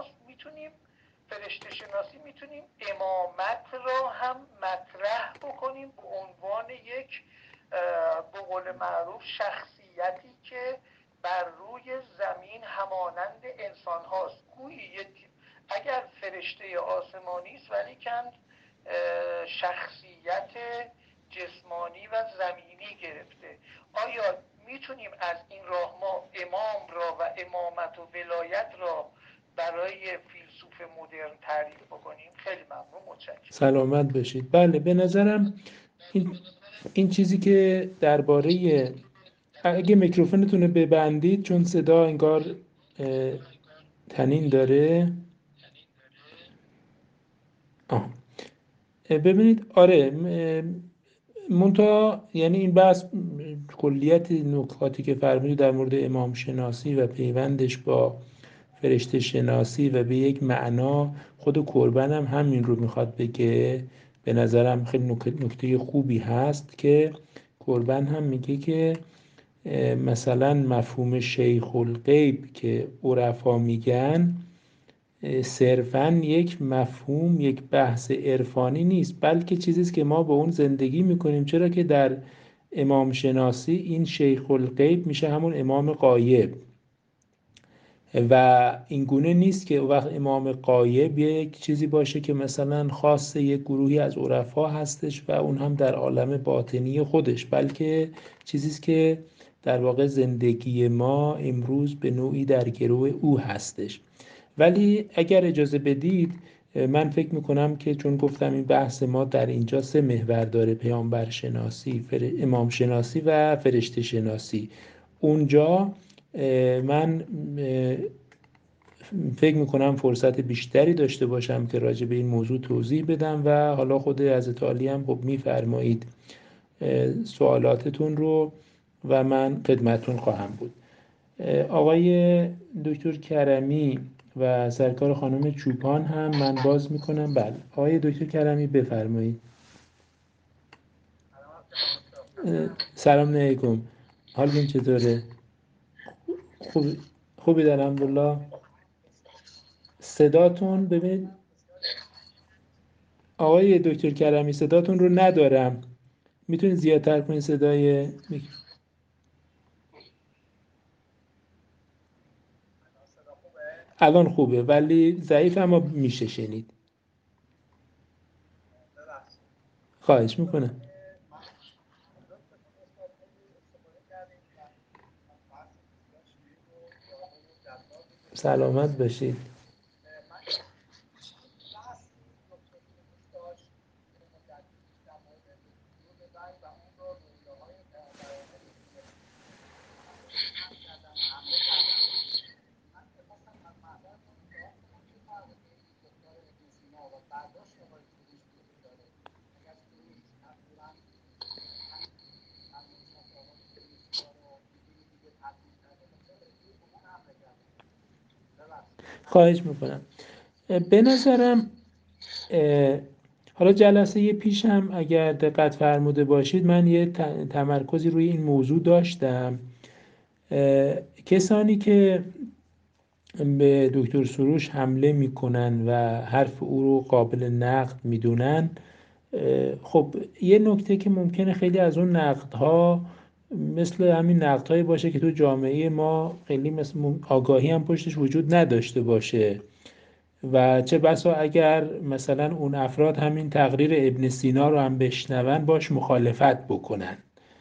شناسی میتونیم امامت را هم مطرح بکنیم به عنوان یک به قول معروف شخصیتی که بر روی زمین همانند انسان هاست، گویی اگر فرشته آسمانی است ولی کن شخصیت جسمانی و زمینی گرفته. آیا میتونیم از این راه ما امام را و امامت و ولایت را برای فیلسوف مدرن تعریف بکنیم؟ خیلی ممنون، متشکرم. سلامت باشید. بله، به نظرم این چیزی که درباره، اگه میکروفونتون رو ببندید چون صدا انگار تنین داره. ببینید، آره منتها یعنی این بحث کلیت نکاتی که فرمودید در مورد امام شناسی و پیوندش با فرشته شناسی و به یک معنا خود قربان هم همین رو میخواد بگه. به نظرم خیلی نکته خوبی هست که قربان هم میگه که مثلا مفهوم شیخ الغیب که عرفا میگن صرفاً یک مفهوم، یک بحث عرفانی نیست، بلکه چیزیست که ما با اون زندگی میکنیم، چرا که در امام شناسی این شیخ الغیب میشه همون امام غایب و این گونه نیست که وقت امام غایب یک چیزی باشه که مثلا خاص یک گروهی از عرفا هستش و اون هم در عالم باطنی خودش، بلکه چیزیست که در واقع زندگی ما امروز به نوعی در گروه او هستش. ولی اگر اجازه بدید من فکر میکنم که چون گفتم این بحث ما در اینجا 3 محور داره: پیامبر شناسی، امام شناسی و فرشته شناسی. اونجا من فکر میکنم فرصت بیشتری داشته باشم که راجع به این موضوع توضیح بدم و حالا خود حضرت عالی هم خب میفرمایید سوالاتتون رو و من خدمتتون خواهم بود. آقای دکتر کرمی و سرکار خانم چوپان هم من باز میکنم. بله آقای دکتر کرمی بفرمایید. سلام علیکم، حالتون چطوره؟ خوبی الحمدلله. صداتون ببینید آقای دکتر کرمی صداتون رو ندارم، میتونید زیادتر کنید صدای الان خوبه ولی ضعیف، اما میشه شنید. خواهش میکنم. سلامت باشید. خواهش میکنم. به نظرم حالا جلسه پیش هم اگر دقت فرموده باشید من یه تمرکزی روی این موضوع داشتم. کسانی که به دکتر سروش حمله میکنن و حرف او رو قابل نقد میدونن، خب یه نکته که ممکنه خیلی از اون نقدها مثل همین نقدهایی باشه که تو جامعه ما خیلی مثل آگاهی هم پشتش وجود نداشته باشه و چه بسا اگر مثلا اون افراد همین تقریر ابن سینا رو هم بشنون باش مخالفت بکنن،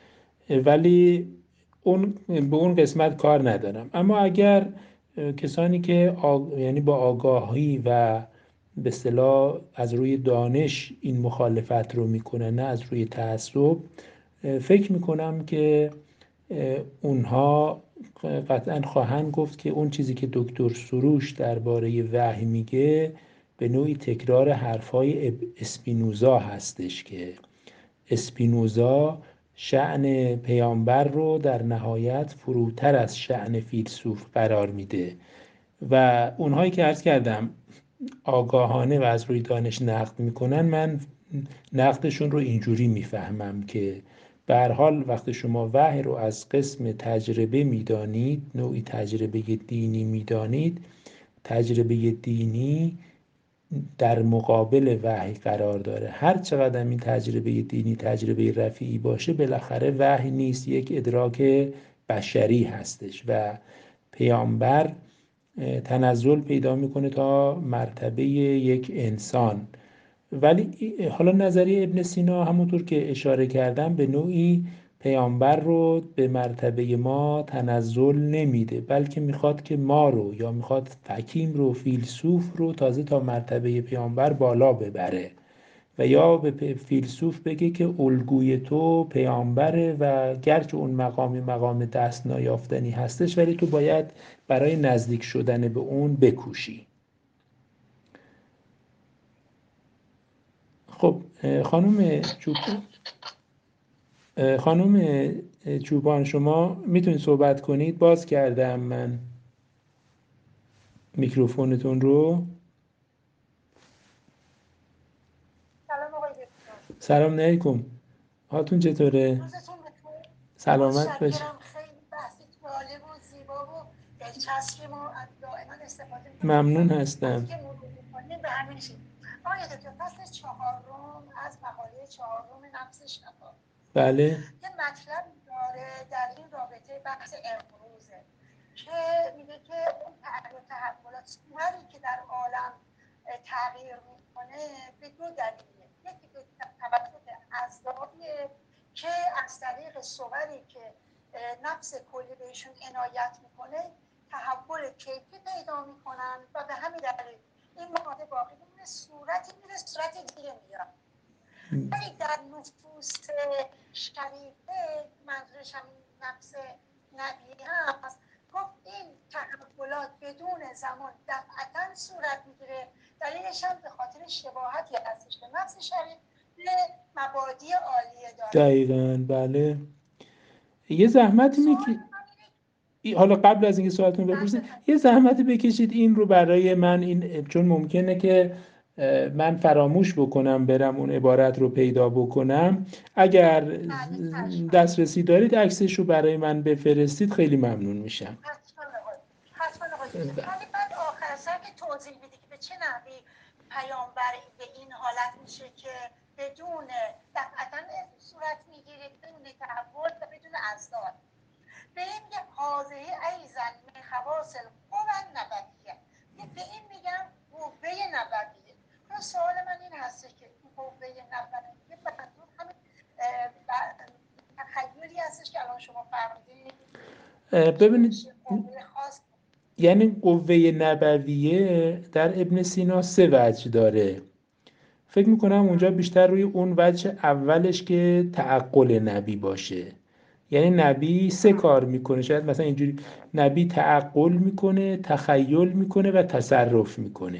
ولی به اون قسمت کار ندارم. اما اگر کسانی که یعنی با آگاهی و به اصطلاح از روی دانش این مخالفت رو میکنن نه از روی تعصب، فکر میکنم که اونها قطعا خواهند گفت که اون چیزی که دکتر سروش درباره وحی میگه به نوعی تکرار حرفای اسپینوزا هستش که اسپینوزا شأن پیامبر رو در نهایت فروتر از شأن فیلسوف قرار میده و اونهایی که عرض کردم آگاهانه و از روی دانش نقد میکنن، من نقدشون رو اینجوری میفهمم که به هر حال وقتی شما وحی رو از قسم تجربه میدانید، نوعی تجربه دینی میدانید، تجربه دینی در مقابل وحی قرار داره. هر چقدر این تجربه دینی تجربه رفیعی باشه، بالاخره وحی نیست، یک ادراک بشری هستش و پیامبر تنزل پیدا میکنه تا مرتبه یک انسان. ولی حالا نظریه ابن سینا همونطور که اشاره کردم به نوعی پیامبر رو به مرتبه ما تنزل نمیده، بلکه میخواد که ما رو یا میخواد حکیم رو فیلسوف رو تازه تا مرتبه پیامبر بالا ببره و یا به فیلسوف بگه که الگوی تو پیامبره و گرچه اون مقام دست نیافتنی هستش ولی تو باید برای نزدیک شدن به اون بکوشی. خب خانم چوپان شما میتونید صحبت کنید؟ باز کردم من میکروفونتون رو. سلام آقای دکتر. سلام علیکم، حالتون چطوره؟ روزتون بخیر. سلامت باشید. خیلی بحث جالب و زیبا و دلچسبی ما دائما استفاده می‌کنیم. ممنون هستم. وقتی که مرور می‌کنیم به همین چیز. آقای دکتر فصل 4 از مقاله 4 نفس شفا. بله. یه مطلب داره در این رابطه بحث امروزه که میگه که اون تحولات صورتی که در عالم تغییر میکنه به دو دلیله. یکی به توسط اسبابیه که از طریق صوری که نفس کلی بهشون عنایت میکنه تحول کیفی پیدا میکنن و به همین دلیل این ماده باقی میمونه، صورتی میره صورت دیگه میاد. ولی در نفوس شریفه، منظورش هم نفس نبی هست، گفت این تحولات بدون زمان دفعتا صورت میگیره. دلیلش هم به خاطر شباهتی هستش که نفس شریف به مبادی عالیه داره. دقیقاً بله. یه زحمت حالا قبل از اینکه سوالتون بپرسید یه زحمتی بکشید این رو برای من، این چون ممکنه که من فراموش بکنم برم اون عبارت رو پیدا بکنم، اگر دسترسی دارید عکسش رو برای من بفرستید خیلی ممنون میشم. حتما ولی بعد آخر سر که توضیح میدی که به چه نحوی پیامبر به این حالت میشه که بدون دفعتا صورت میگیره، بدون تحول و بدون اصدار. به این میگه حاضه ایزن من خواص القوى النبویه، به این میگن قوه نبویه. حالا سوال من این هسته که قوه نبویه منظور همین تخیلی هستش که الان شما فرمودید؟ ببینید یعنی قوه نبویه در ابن سینا 3 وجه داره. فکر میکنم اونجا بیشتر روی اون وجه اولش که تعقل نبی باشه، یعنی نبی 3 کار میکنه. شاید مثلا اینجوری نبی تعقل میکنه، تخیل میکنه و تصرف میکنه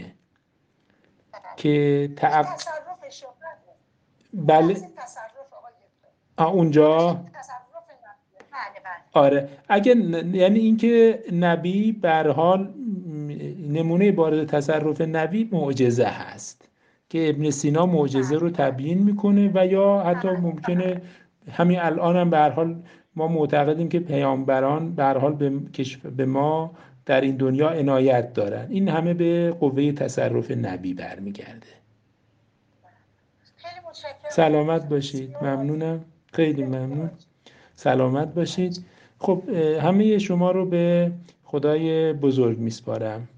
که بله اونجا آره. یعنی اینکه نبی به هر حال نمونه بارز تصرف نبی معجزه هست که ابن سینا معجزه رو تبیین میکنه، و یا حتی ممکنه همین الان هم به هر حال ما معتقدیم که پیامبران به هر حال به ما در این دنیا عنایت دارن. این همه به قوه تصرف نبی برمیگرده. سلامت باشید. ممنونم، خیلی ممنون. سلامت باشید. خب همه شما رو به خدای بزرگ میسپارم.